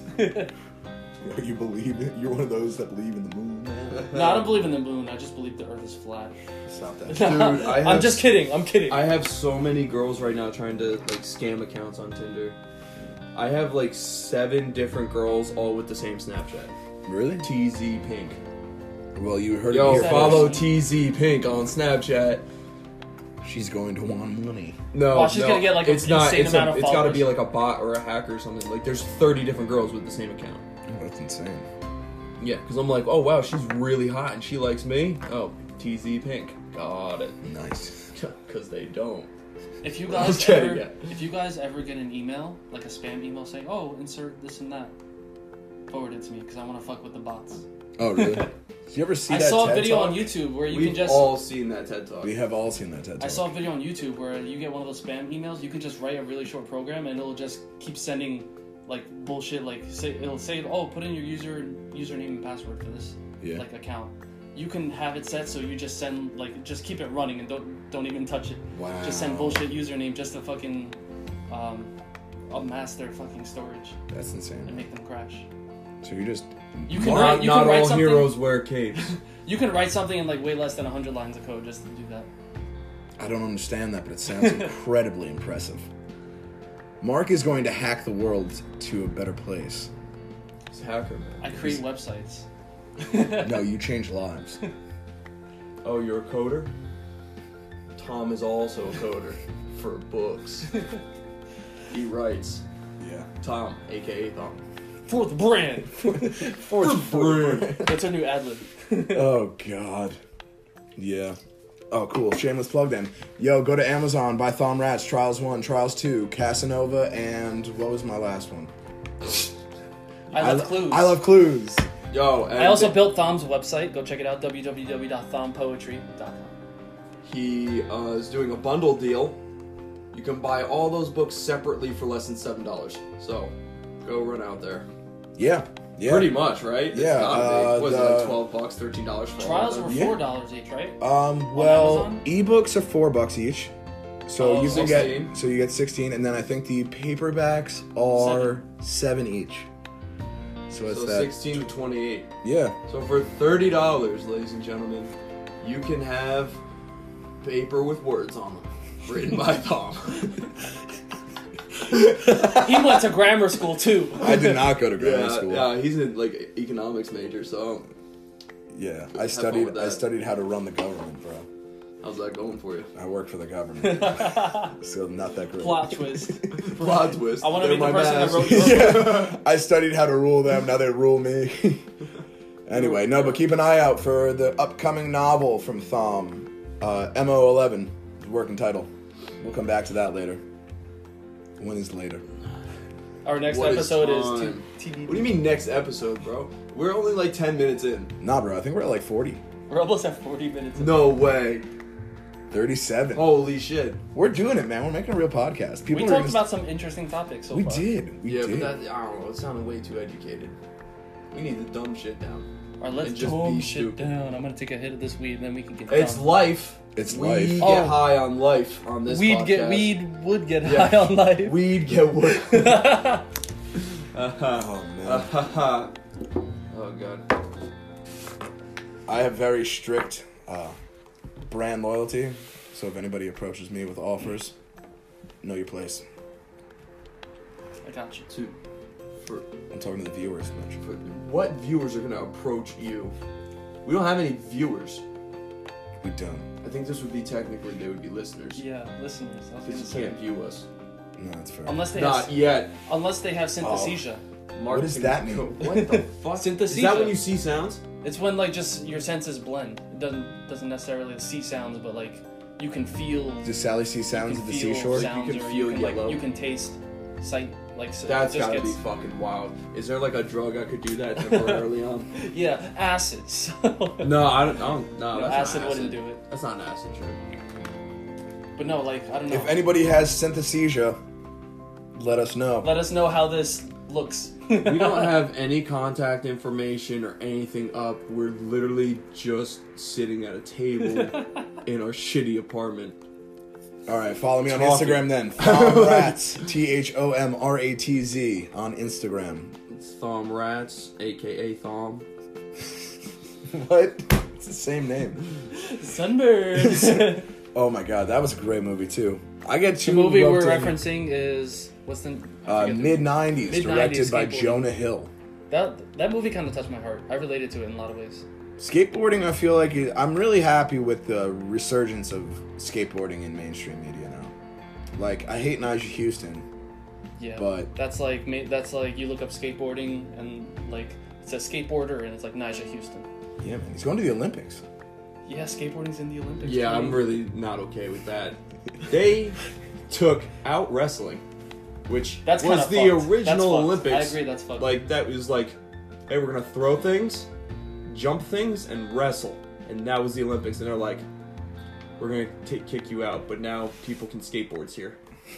You believe it? You're one of those that believe in the moon, man. No, I don't believe in the moon. I just believe the Earth is flat. Stop that. Dude, I I'm have just kidding. I'm kidding. I have so many girls right now trying to like scam accounts on Tinder. I have like 7 different girls all with the same Snapchat. Really? TZ Pink. Well, you heard Yo, it here follow first. TZ Pink on Snapchat. She's going to want money. No, Well, she's no, gonna get, like, an it's not. insane It's, amount of It's got to be followers. like a bot or a hacker or something. Like there's 30 different girls with the same account. Oh, that's insane. Yeah, because I'm like, oh wow, she's really hot and she likes me. Oh, TZ Pink. Got it. Nice. Because they don't. If you guys Okay, ever, yeah. if you guys ever get an email, like a spam email saying, "Oh, insert this and that," forward it to me because I want to fuck with the bots. Oh, really? Did you ever see I that saw a TED video Talk? on YouTube where you We've can just. all seen that TED Talk. We have all seen that TED Talk. I saw a video on YouTube where you get one of those spam emails. You can just write a really short program and it'll just keep sending like bullshit. Like it'll say, "Oh, put in your username and password for this like account." You can have it set so you just send just keep it running and don't even touch it. Wow. Just send bullshit username just to fucking amass their fucking storage That's and insane. make them crash. So you just... You can Not, write, you not can write all something. heroes wear capes. You can write something in like way less than 100 lines of code just to do that. I don't understand that, but it sounds incredibly impressive. Mark is going to hack the world to a better place. He's a hacker, man. I create websites. No, you change lives. Oh, you're a coder? Tom is also a coder for books. He writes. Yeah. Tom, aka Tom. For the brand. For the brand. That's our new ad lib. Oh, God. Yeah. Oh, cool. Shameless plug then. Yo, go to Amazon, buy Thom Rats, Trials 1, Trials 2, Casanova, and what was my last one? I love clues. I love clues. Yo, and I also built Thom's website. Go check it out, www.thompoetry.com. he is doing a bundle deal. You can buy all those books separately for less than $7. So, go run out there. Yeah. Yeah. Pretty much, right? It's Yeah, gotta be. What is it, like the- $12, $13 for all Trials of were them? Yeah. $4 each, right? Well, Amazon? ebooks are $4 each. So Oh, you can 16. get 16, and then I think the paperbacks are 7 each. So it's So that 16 to 28. yeah. So for $30, ladies and gentlemen, you can have paper with words on them, written by Tom. He went to grammar school too. I did not go to grammar Yeah, school. yeah, he's in like economics major. So Yeah, fun I with studied that. how to run the government, bro. how's that going for you? I work for the government. So not that great. Plot twist. Plot twist. I want to They're be the my person that masters. wrote your Yeah, I studied how to rule them. Now they rule me. Anyway, no, but keep an eye out for the upcoming novel from Thom, MO11, the working title. We'll come back to that later. When is later? Our next What is episode is time? TBD. What do you mean next episode, bro? We're only like 10 minutes in. Nah, bro. I think we're at like 40, We're almost at 40 minutes. No way. 37. Holy shit. We're doing it, man. We're making a real podcast. We People are talked gonna- about some interesting topics so We far. did. We Yeah, did. but that, I don't know, it sounded way too educated. We need the dumb shit down. Alright, let's And just dumb be shit stupid. down. I'm gonna take a hit of this weed and then we can get It's done. life. It's we life. get Oh. high on life on this We'd podcast. would get Yeah. high on life. We'd get wood. Oh man. Oh god. I have very strict brand loyalty, so if anybody approaches me with offers, know your place. I got you. Dude, for I'm talking to the viewers. Mitch. what viewers are gonna approach you? We don't have any viewers. We don't. I think this would be technically they would be listeners. Yeah, listeners. I was gonna Because you say. can't view us. No, that's fair. Unless they Not have, yet. unless they have synesthesia. Mark, does that mean? What the fuck? Synesthesia. Is that when you see sounds? It's when like just your senses blend. It doesn't necessarily see sounds, but like you can feel. Does Sally see sounds you at can the feel seashore? sounds, You can or feel you can, yellow. you can taste sight, like so That's it just gotta gets, be fucking wild. Is there like a drug I could do that temporarily on? yeah, acid. So. No, I don't. No, No, that's acid not wouldn't do it. That's not an acid trip. But no, like I don't know. If anybody has synesthesia, let us know. Let us know how this looks. We don't have any contact information or anything up. We're literally just sitting at a table in our shitty apartment. All right, follow me on Talking. Instagram then. Thomratz, THOMRATZ on Instagram. It's Thom Rats, aka Thom. What? It's the same name. Sunbirds. Oh my god, that was a great movie too. I get The too movie we're roped in. referencing is what's the I forget the- Mid '90s, Mid-90s directed by skateboarding. Jonah Hill. That movie kind of touched my heart. I related to it in a lot of ways. Skateboarding, I feel like I'm really happy with the resurgence of skateboarding in mainstream media now. Like, I hate Nyjah Houston. Yeah, But- that's like you look up skateboarding and like it says skateboarder and it's like Nyjah Houston. Yeah, man, he's going to the Olympics. Yeah, skateboarding's in the Olympics. Yeah, I'm really not okay with that. They took out wrestling, which That's was kinda the fucked. original That's fucked. Olympics. I agree, that's fucked. Like, that was like, hey, we're gonna throw things, jump things, and wrestle. And that was the Olympics. And they're like, we're gonna kick you out, but now people can skateboards here.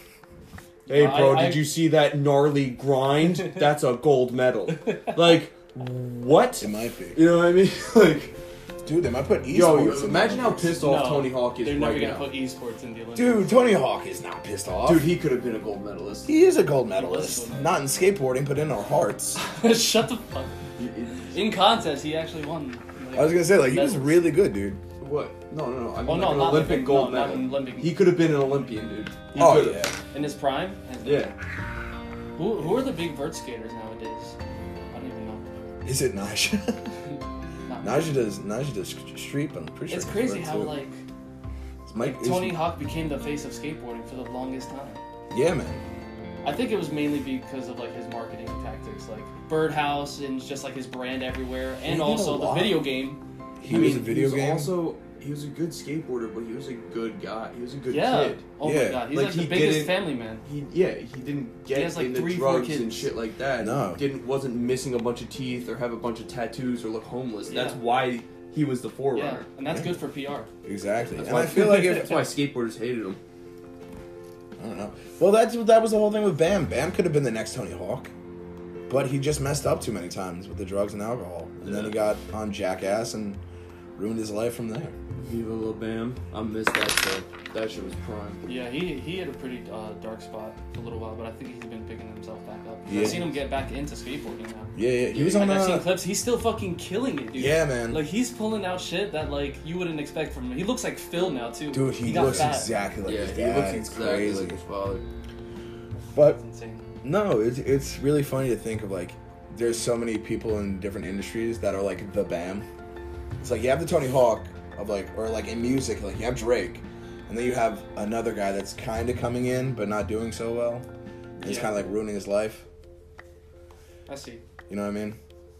Hey, bro, did you see that gnarly grind? That's a gold medal. Like, what? It might be. You know what I mean? Like, Dude, they might put esports yo, in imagine the how Olympics. pissed off Tony Hawk is They're right never gonna now. put esports in the Olympics. Dude, Tony Hawk is not pissed off. Dude, he could have been a gold medalist. He is a gold was a medalist. gold Not in skateboarding, but in our hearts. Shut the fuck. In contest, he actually won. Like, I was gonna say, like, he was medals. really good, dude. What? No. I mean, Oh, no, like an not Olympic like- gold no, not medal. an Olympic. He could have been an Olympian, dude. He Oh, could've. yeah. In his prime. Yeah. Who are the big vert skaters nowadays? I don't even know. Is it Nyjah? Not Nyjah does street, but I'm pretty sure It's he's crazy vert, how too. like It's Mike, Tony Hawk became the face of skateboarding for the longest time. Yeah, man. I think it was mainly because of like his marketing tactics, like Birdhouse and just like his brand everywhere, and He did also a the lot. video game. He was a video game. Also, he was a good skateboarder, but he was a good guy. He was a good Yeah. kid. Oh Yeah. my god, he's Like, like the he biggest didn't- family man. He didn't get has, like, into 3-4 drugs kids. and shit like that. No. Wasn't missing a bunch of teeth or have a bunch of tattoos or look homeless. Yeah. That's why he was the Yeah, forerunner. and that's Yeah. good for PR. Exactly. That's And why I feel like if that's why skateboarders hated him. I don't know. Well, that was the whole thing with Bam. Bam could have been the next Tony Hawk, but he just messed up too many times with the drugs and alcohol, and then he got on Jackass and ruined his life from there. Viva La Bam. I missed that show. That shit was prime. Yeah, he had a pretty dark spot for a little while, but I think he's been picking himself back up. Yeah. I've seen him get back into skateboarding now. Yeah. He was on. I've seen clips. He's still fucking killing it, dude. Yeah, man. Like he's pulling out shit that like you wouldn't expect from him. He looks like Phil now too. Dude, he got looks fat. exactly like Yeah, his he dad. looks It's exactly crazy. like his father. But It's insane. no, it's really funny to think of like there's so many people in different industries that are like the Bam. It's like you have the Tony Hawk of like, or like in music, like you have Drake, and then you have another guy that's kind of coming in but not doing so well. And he's Yeah. kind of like ruining his life. I see. You know what I mean?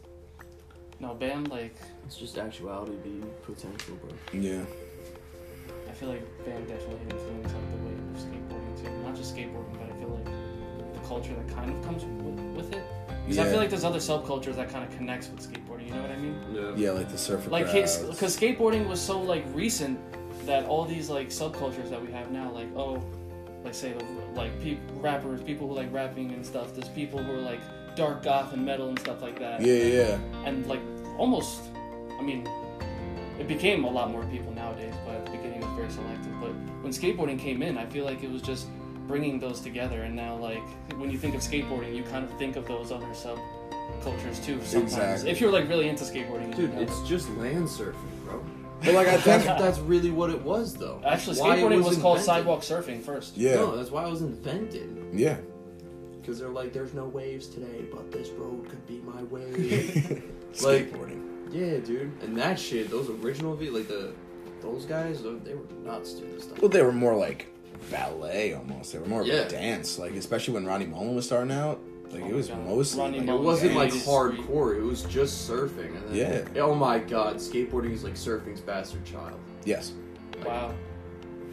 No, Bam, like It's just actuality being potential, bro. Yeah. I feel like Bam definitely influenced like the way of skateboarding too. Not just skateboarding, but I feel like the culture that kind of comes with it. Because I Yeah. feel like there's other subcultures that kind of connects with skateboarding. You know what I mean? Yeah, like the surfer Like, crowds. because skateboarding was so like recent that all these like subcultures that we have now, like like say like rappers, people who like rapping and stuff. There's people who are like dark goth and metal and stuff like that. Yeah. And like almost, I mean, it became a lot more people nowadays, but at the beginning it was very selective. But when skateboarding came in, I feel like it was just bringing those together. And now, like, when you think of skateboarding, you kind of think of those other subcultures too. Sometimes, Exactly. if you're like really into skateboarding, Dude, you know. it's just land surfing, bro. But like I think That's really what it was, though. Actually, Why it skateboarding was called invented. sidewalk surfing first. yeah. No, that's why it was invented. Yeah. Because they're like, there's no waves today, but this road could be my wave. Like- Skateboarding. Yeah, dude. And that shit, those original like those guys, they were nuts, dude. This stuff. Well, they were more like ballet almost. They were more of Yeah. a dance. Like especially when Ronnie Mullen was starting out. Like Oh it my was God. mostly Ronnie like, It Mullen. wasn't like Dance. hardcore. It was just surfing. And then, Yeah. Oh my god, skateboarding is like surfing's bastard child. yes. Wow.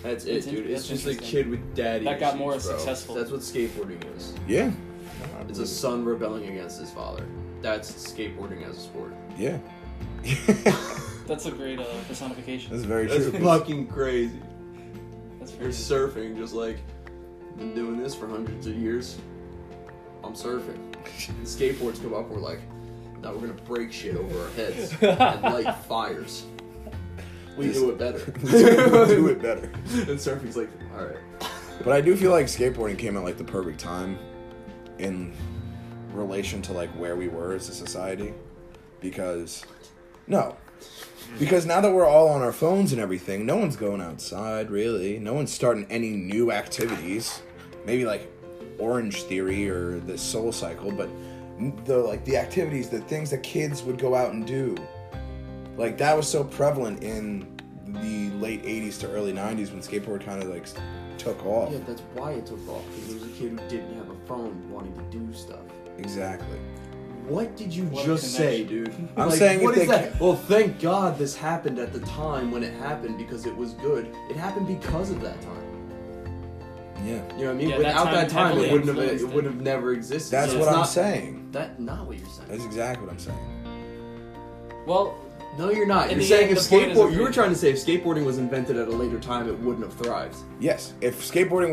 That's it, dude. It's That's just a interesting. kid with daddy That got issues, more bro. successful. That's what skateboarding is. Yeah. It's a son rebelling against his father. That's skateboarding as a sport. Yeah. That's a great personification. That's very That's true. fucking crazy. That's You're very surfing, just like, been doing this for hundreds of years. I'm surfing. And skateboards come up, we're like, now we're gonna break shit over our heads and light fires. We do it better. Do it better. And surfing's like, alright. But I do feel like skateboarding came at like the perfect time in relation to like where we were as a society. Because now that we're all on our phones and everything, no one's going outside really. No one's starting any new activities. Maybe like Orange Theory or the Soul Cycle, but the activities, the things that kids would go out and do. Like that was so prevalent in the late 80s to early 90s when skateboard kind of like took off. Yeah, that's why it took off. Because there was a kid who didn't have a phone wanting to do stuff. Exactly. What did you What a just say, connection. dude? I'm saying what if is they that? Well, thank God this happened at the time when it happened because it was good. It happened because of that time. Yeah. You know what I mean? Yeah, Without that time, heavily it wouldn't have influenced it would have never existed. That's So what it's I'm not- saying. That not what you're saying. That's exactly what I'm saying. Well, No, you're not. In You're the saying end, if the point is skateboard, you agreed. were trying to say if skateboarding was invented at a later time, it wouldn't have thrived. Yes. If skateboard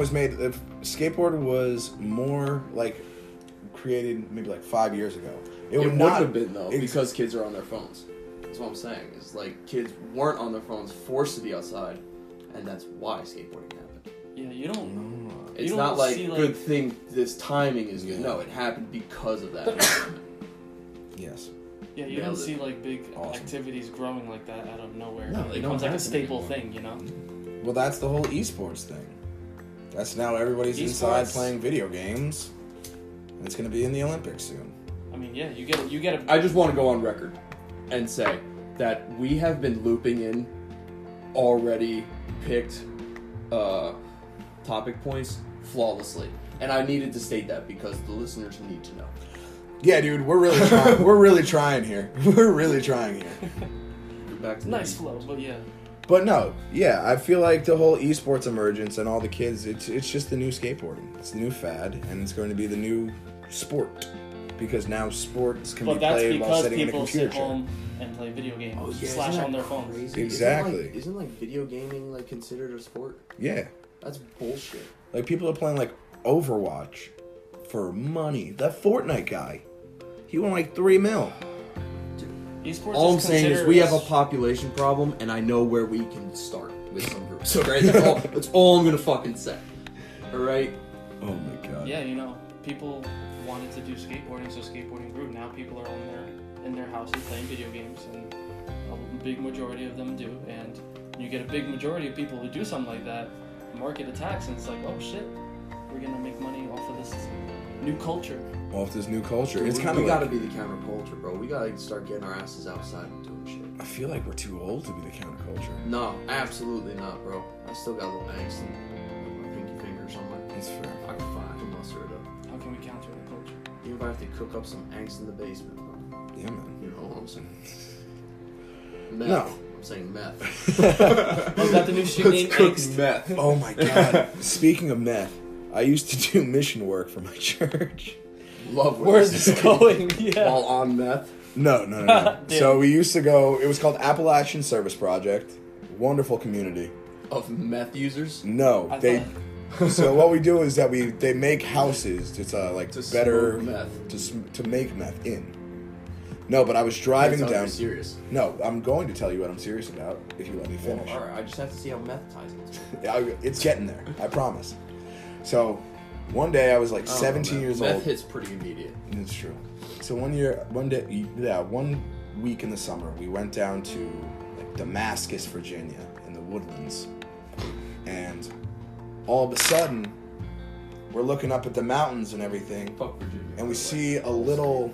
was more like created maybe like 5 years ago, it would It not wouldn't have been though, Ex- because kids are on their phones. That's what I'm saying. Is like kids weren't on their phones, forced to be outside, and that's why skateboarding happened. yeah, you don't. It's You not don't like see, good thing. This timing is good. Yeah. No, it happened because of that. Yes. Yeah, you Nailed don't it. see like big Awesome. activities growing like that out of nowhere. No, it they becomes don't like a happen staple anymore. thing, you know. Well, that's the whole esports thing. That's now everybody's inside Esports. playing video games, and it's going to be in the Olympics soon. I mean, yeah, you get a. I just want to go on record and say that we have been looping in already picked topic points flawlessly, and I needed to state that because the listeners need to know. Yeah, dude, we're really trying. We're really trying here. We're really trying here. Go back to Nice the flow, but yeah. But no, yeah, I feel like the whole esports emergence and all the kids, it's just the new skateboarding. It's the new fad, and it's going to be the new sport. Because now sports can But be that's played while because sitting in a people computer sit chair. home and play video games Oh, yeah, slash isn't that on their phones. crazy? Exactly. Isn't like video gaming like considered a sport? Yeah. That's bullshit. Like people are playing like Overwatch for money. That Fortnite guy, he won like $3 million. Esports All I'm is saying is considered we have a as- population problem, and I know where we can start with some groups. Okay, that's all I'm gonna fucking say. All right. Oh my god. Yeah, you know, people wanted to do skateboarding, so skateboarding grew. Now people are in their houses playing video games, and a big majority of them do. And you get a big majority of people who do something like that, the market attacks, and it's like, oh shit, we're gonna make money off of this new culture. Off this new culture. Dude, It's kind we of gotta like, be the counterculture, bro. We gotta start getting our asses outside and doing shit. I feel like we're too old to be the counterculture. No, absolutely not, bro. I still got a little angst in my pinky finger somewhere. That's fair. I can muster it up. How can we counter the culture? Even if I have to cook up some angst in the basement, bro. Yeah, man. You know what I'm saying? Meth. No. I'm saying meth. Oh, is that the new shit name? Let's cook Angst? meth. Oh my god. Speaking of meth, I used to do mission work for my church. Love what Where's you're this saying. going? Yeah. While on meth. No. Damn. So we used to go, it was called Appalachian Service Project. Wonderful community. Of meth users? No, I they. thought- So what we do is that they make houses. It's like To better smoke meth. to make meth in. No, but I was driving That's how down. you're serious. No, I'm going to tell you what I'm serious about if you let me finish. Well, alright, I just have to see how meth ties into it. It's getting there. I promise. So one day I was like I don't know, 17 man. years Meth old. hits pretty immediate. It's true. So one week in the summer, we went down to like Damascus, Virginia, in the woodlands, and all of a sudden, we're looking up at the mountains and everything, Fuck Virginia. and we see a little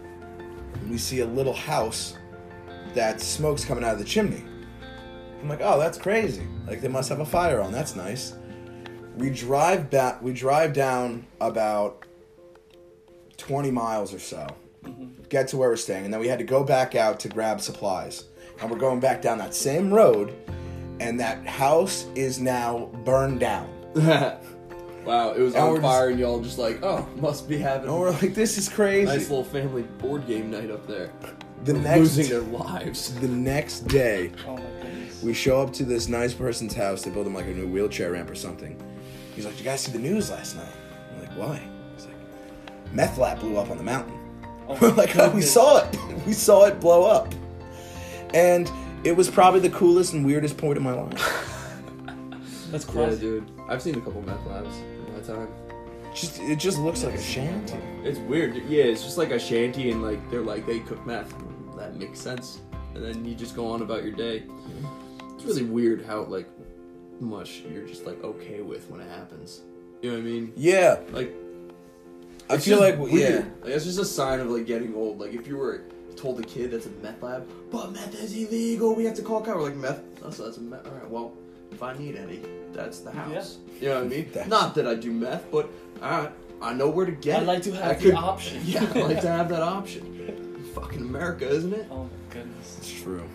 house that smoke's coming out of the chimney. I'm like, oh, that's crazy. Like they must have a fire on. That's nice. We drive down about 20 miles or so, get to where we're staying, and then we had to go back out to grab supplies. And we're going back down that same road, and that house is now burned down. Wow, it was And we're on fire, and y'all just like, oh, must be having And we're like, this is crazy. nice little family board game night up there. The They're losing next, their lives. the next day, Oh my goodness. we show up to this nice person's house. They build him like a new wheelchair ramp or something. He's like, "You guys see the news last night?" I'm like, "Why?" He's like, "Meth lab blew up on the mountain." Oh We're my like, "Oh, we goodness. saw it. We saw it blow up." And it was probably the coolest and weirdest point of my life. That's Yeah, crazy. dude. I've seen a couple meth labs in my time. It just looks like a shanty. It's weird. Yeah, it's just like a shanty, and like they're like they cook meth. That makes sense. And then you just go on about your day. It's really weird how like much you're just like okay with when it happens. You know what I mean? Yeah, Like I it's feel just like weird. Like, it's just a sign of like getting old. Like if you were told a kid that's a meth lab, but meth is illegal. We have to call a cop. We're like meth. Oh, so that's a meth. All right. Well, if I need any, that's the house. You know what I mean? Not that I do meth, but I know where to get. I'd like to have I the option. Yeah, I like to have that option. Fucking America, isn't it? Oh my goodness. It's true.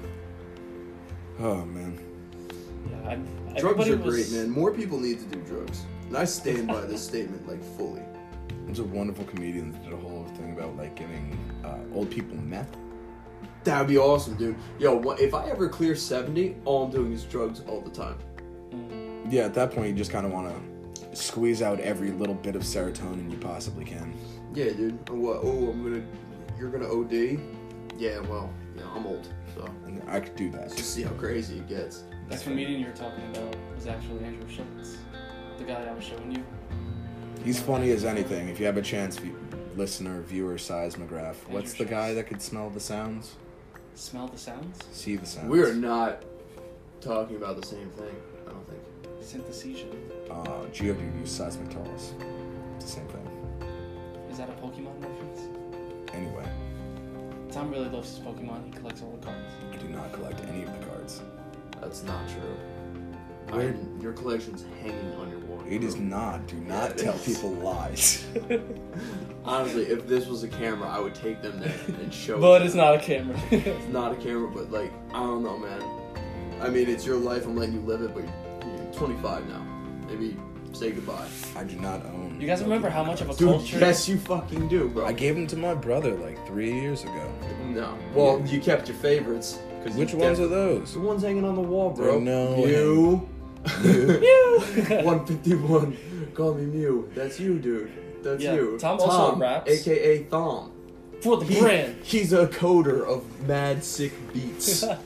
Oh man. Yeah, Drugs everybody are was, great, man. More people need to do drugs, and I stand by this statement like fully. There's a wonderful comedian that did a whole thing about like giving old people meth. That would be awesome, dude. Yo, if I ever clear 70, all I'm doing is drugs all the time. Yeah, at that point you just kind of want to squeeze out every little bit of serotonin you possibly can. Yeah, dude. Or what? Oh, you're gonna OD? Yeah, well, I'm old, so And I could do that. let's just see how crazy it gets. The comedian you were talking about was actually Andrew Schultz, the guy I was showing you. He's funny as anything. If you have a chance, listener, viewer, seismograph. What's the guy that could smell the sounds? Smell the sounds? See the sounds. We are not talking about the same thing, I don't think. Synthesia. Geodude used seismic toss. It's the same thing. Is that a Pokemon reference? Anyway, Tom really loves his Pokemon. He collects all the cards. I do not collect any of the cards. That's not true. Where- Your collection's hanging on your wall. It is not. Do not it tell is. people lies. Honestly, if this was a camera, I would take them there and show But it. it's not a camera. It's not a camera, but like, I don't know, man. I mean, it's your life. I'm letting you live it, but you're 25 now. Maybe say goodbye. I do not own. You guys remember how much of a Dude, culture? yes, you fucking do, bro. I gave them to my brother like 3 years ago. No. Well, you kept your favorites. Which ones are those? The ones hanging on the wall, bro. No. Mew. Mew. 151. Call me Mew. That's you, dude. That's Yeah, you. Tom also raps. AKA Thom. For the brand. He's a coder of mad sick beats. Oh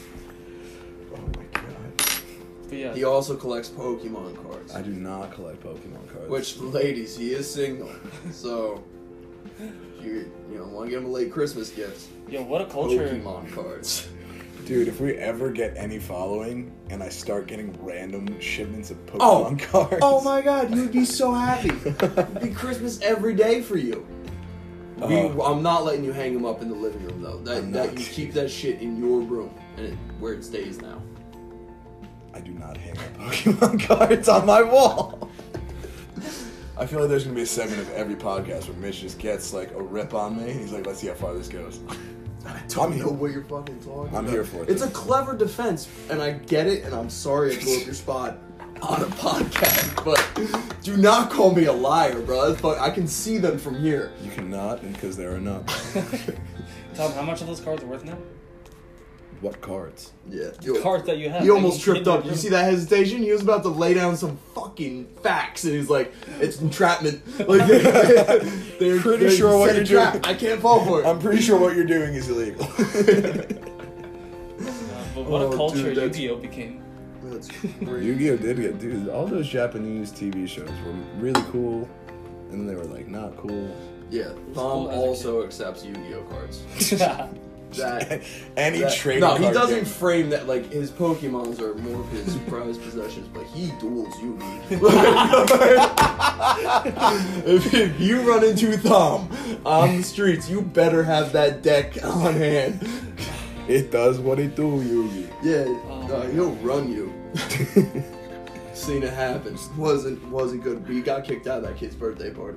my god. But yeah, He also collects Pokemon cards. I do not collect Pokemon cards. Which, ladies, he is single. So, if you want to get him a late Christmas gift, yo, what a culture. Pokemon cards. Dude, if we ever get any following and I start getting random shipments of Pokemon cards. Oh my god, you would be so happy. It'd be Christmas every day for you. I'm not letting you hang them up in the living room, though. That you keep that shit in your room, and where it stays now. I do not hang up Pokemon cards on my wall. I feel like there's gonna be a segment of every podcast where Mitch just gets like a rip on me and he's like, let's see how far this goes. I don't know what you're fucking talking about. I'm here for it. It's a clever defense, and I get it, and I'm sorry I blew up your spot on a podcast, but do not call me a liar, bro. I can see them from here. You cannot, and because there are none. Tom, how much are those cards worth now? What cards? Yeah. Cards that you have. He almost hanging tripped in your up. You room. see that hesitation? He was about to lay down some fucking facts, and he's like, "It's entrapment." Like they're Pretty sure what set a you're trap. doing- I can't fall for it. I'm pretty sure what you're doing is illegal. But what Oh, a culture dude, that's- Yu-Gi-Oh became. That's Yu-Gi-Oh did get, dude, all those Japanese TV shows were really cool, and then they were like not cool. Yeah, cool Tom as a also accepts Yu-Gi-Oh cards. That Any that- trading no, card he doesn't game. frame that. Like his Pokemons are more of his prized possessions, but he duels Yugi. if you run into Thom on the streets, you better have that deck on hand. It does what it do, Yugi. Yeah, Oh. he'll run you. Seen it happen. Wasn't good. But he got kicked out of that kid's birthday party.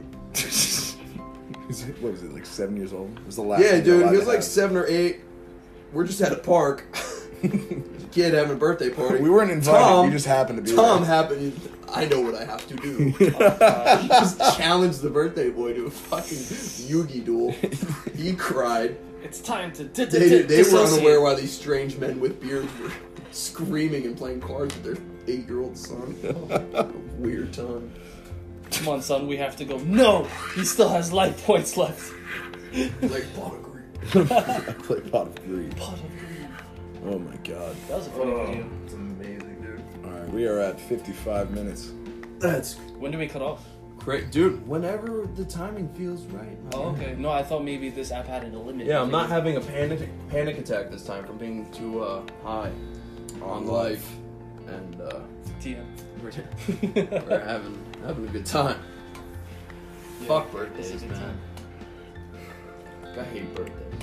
What was it, like 7 years old? It was the last Yeah, one dude, allowed he was to like have. 7 or 8. We're just at a park. Kid having a birthday party. We weren't invited. Tom- We just happened to be Tom there. happened. I know what I have to do. He just challenged the birthday boy to a fucking Yugi duel. He cried. It's time to They were dissociate. unaware why these strange men with beards were screaming and playing cards with their 8-year-old son. Weird time. Come on, son, we have to go. No! He still has life points left. Like pot of greed. I play Pot of Greed. Pot of greed. Oh my god. That was a funny video. It's amazing, dude. Alright, we are at 55 minutes. That's When do we cut off? great, dude. Whenever the timing feels right. man. Oh, okay. No, I thought maybe this app had a limit. Yeah, I'm not having a panic attack this time from being too high on life, and TM. we're having a good time. Yeah, Fuck it's a birthdays, good man. time. I hate birthdays,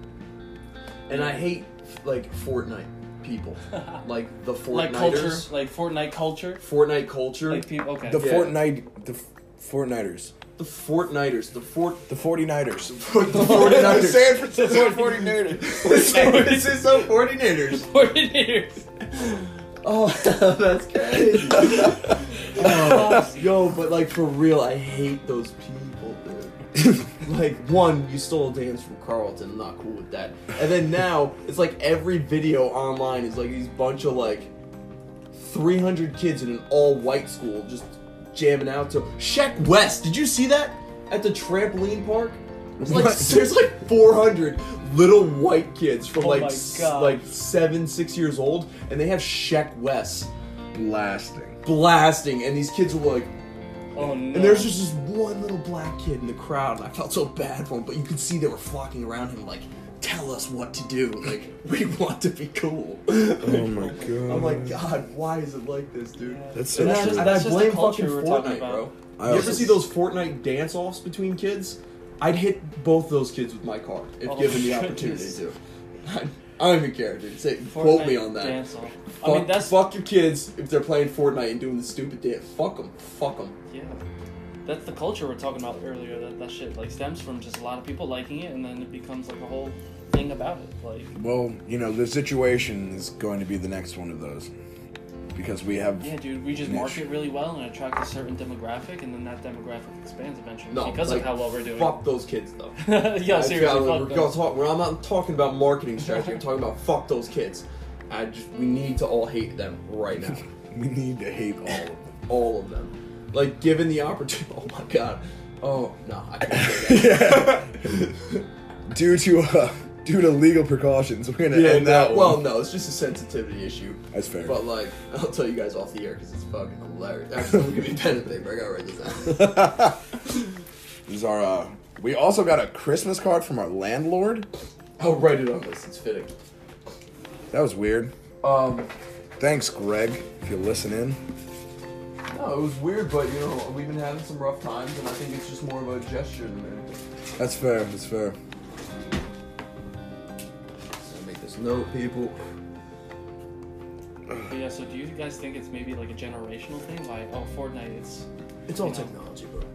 and I hate like Fortnite people, like the Like culture, Fortniters, like Fortnite culture. Fortnite culture, Like people. Okay. The Yeah. Fortniters. the Fortniters, The 49ers. the 49ers. San Francisco 49ers. San Francisco 49ers. Coordinators. Oh, that's crazy. Oh, yo, but like for real, I hate those people, dude. Like, one, you stole a dance from Carlton, I'm not cool with that. And then now, it's like every video online is like these bunch of like 300 kids in an all-white school just jamming out to Sheck West. Did you see that? At the trampoline park? There's like, What? there's like 400 little white kids from Oh like my God. like 7-6 years old, and they have Sheck West blasting, and these kids are like, Oh no. and there's just this one little black kid in the crowd, and I felt so bad for him, but you could see they were flocking around him like, tell us what to do, like, we want to be cool. Oh my god. I'm like, God, why is it like this, dude? That's so And That's I, just- and that's I just blame the culture fucking we're talking Fortnite, about. bro. I You ever also- see those Fortnite dance-offs between kids? I'd hit both those kids with my car, if Oh, given the goodness. opportunity to. I don't even care, dude. Quote me Fortnite on that. dance off. Fuck, I mean, that's fuck your kids if they're playing Fortnite and doing the stupid dance. Fuck them. Fuck them. yeah. That's the culture we're talking about earlier. That shit like stems from just a lot of people liking it, and then it becomes like a whole thing about it. Like, Well, you know, the situation is going to be the next one of those. Because we have. yeah, dude, we just Niche. market really well and attract a certain demographic, and then that demographic expands eventually No, because like, of how well we're doing. Fuck those kids, though. Yo, seriously, fuck them. I'm not talking about marketing strategy. I'm talking about fuck those kids. We need to all hate them right now. We need to hate all of them. All of them. Like, given the opportunity. Oh my god. Oh, no, I can't say that. Due to legal precautions, we're gonna Yeah, end that one. well, no, it's just a sensitivity issue. That's fair. But, like, I'll tell you guys off the air because it's fucking hilarious. Actually, I'm gonna be pen and paper. I gotta write this down. These are. We also got a Christmas card from our landlord. I'll write it on this. It's fitting. That was weird. Um, Thanks, Greg, if you listen in. no, it was weird, but, you know, we've been having some rough times, and I think it's just more of a gesture than anything. That's fair. That's fair. So make this note, people. But yeah, so do you guys think it's maybe like a generational thing? Like, oh, Fortnite, It's all You know. technology, bro.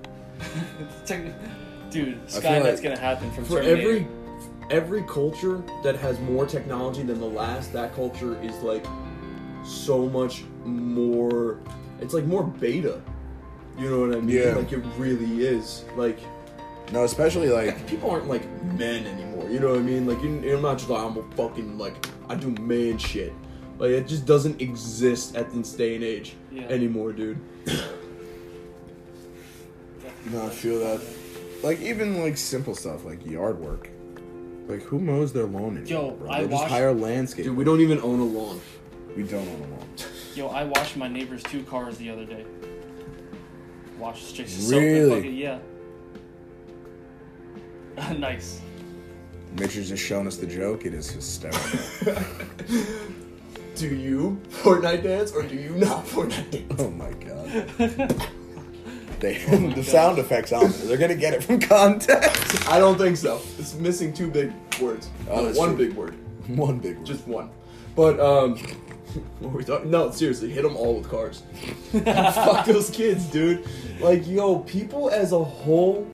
dude, feel Skynet's like gonna happen from For Terminator. every culture that has more technology than the last, that culture is like so much more. It's like more beta. You know what I mean? Yeah. Like it really is. Like No, especially like. people aren't like men anymore. You know what I mean? Like you're not just like I'm a fucking like I do man shit. Like it just doesn't exist at this day and age Yeah. anymore, dude. No, I feel that. Like even like simple stuff like yard work. Like who mows their lawn anymore? Yo, bro? I They just watched- hire landscape. Dude, we don't even own a lawn. We don't own a lawn. Yo, I washed my neighbor's 2 cars the other day. Washed straight Really? soap and bucket, yeah. Nice. Mitch is just showing us the joke. It is hysterical. Do you Fortnite dance or do you not Fortnite dance? Oh my god. The sound effects on there. They're gonna get it from context. I don't think so. It's missing 2 big words. Oh, that's one true. big word. One big one. Just one. But, what were we talking? No, seriously, hit them all with cars. Fuck those kids, dude. Like, yo, people as a whole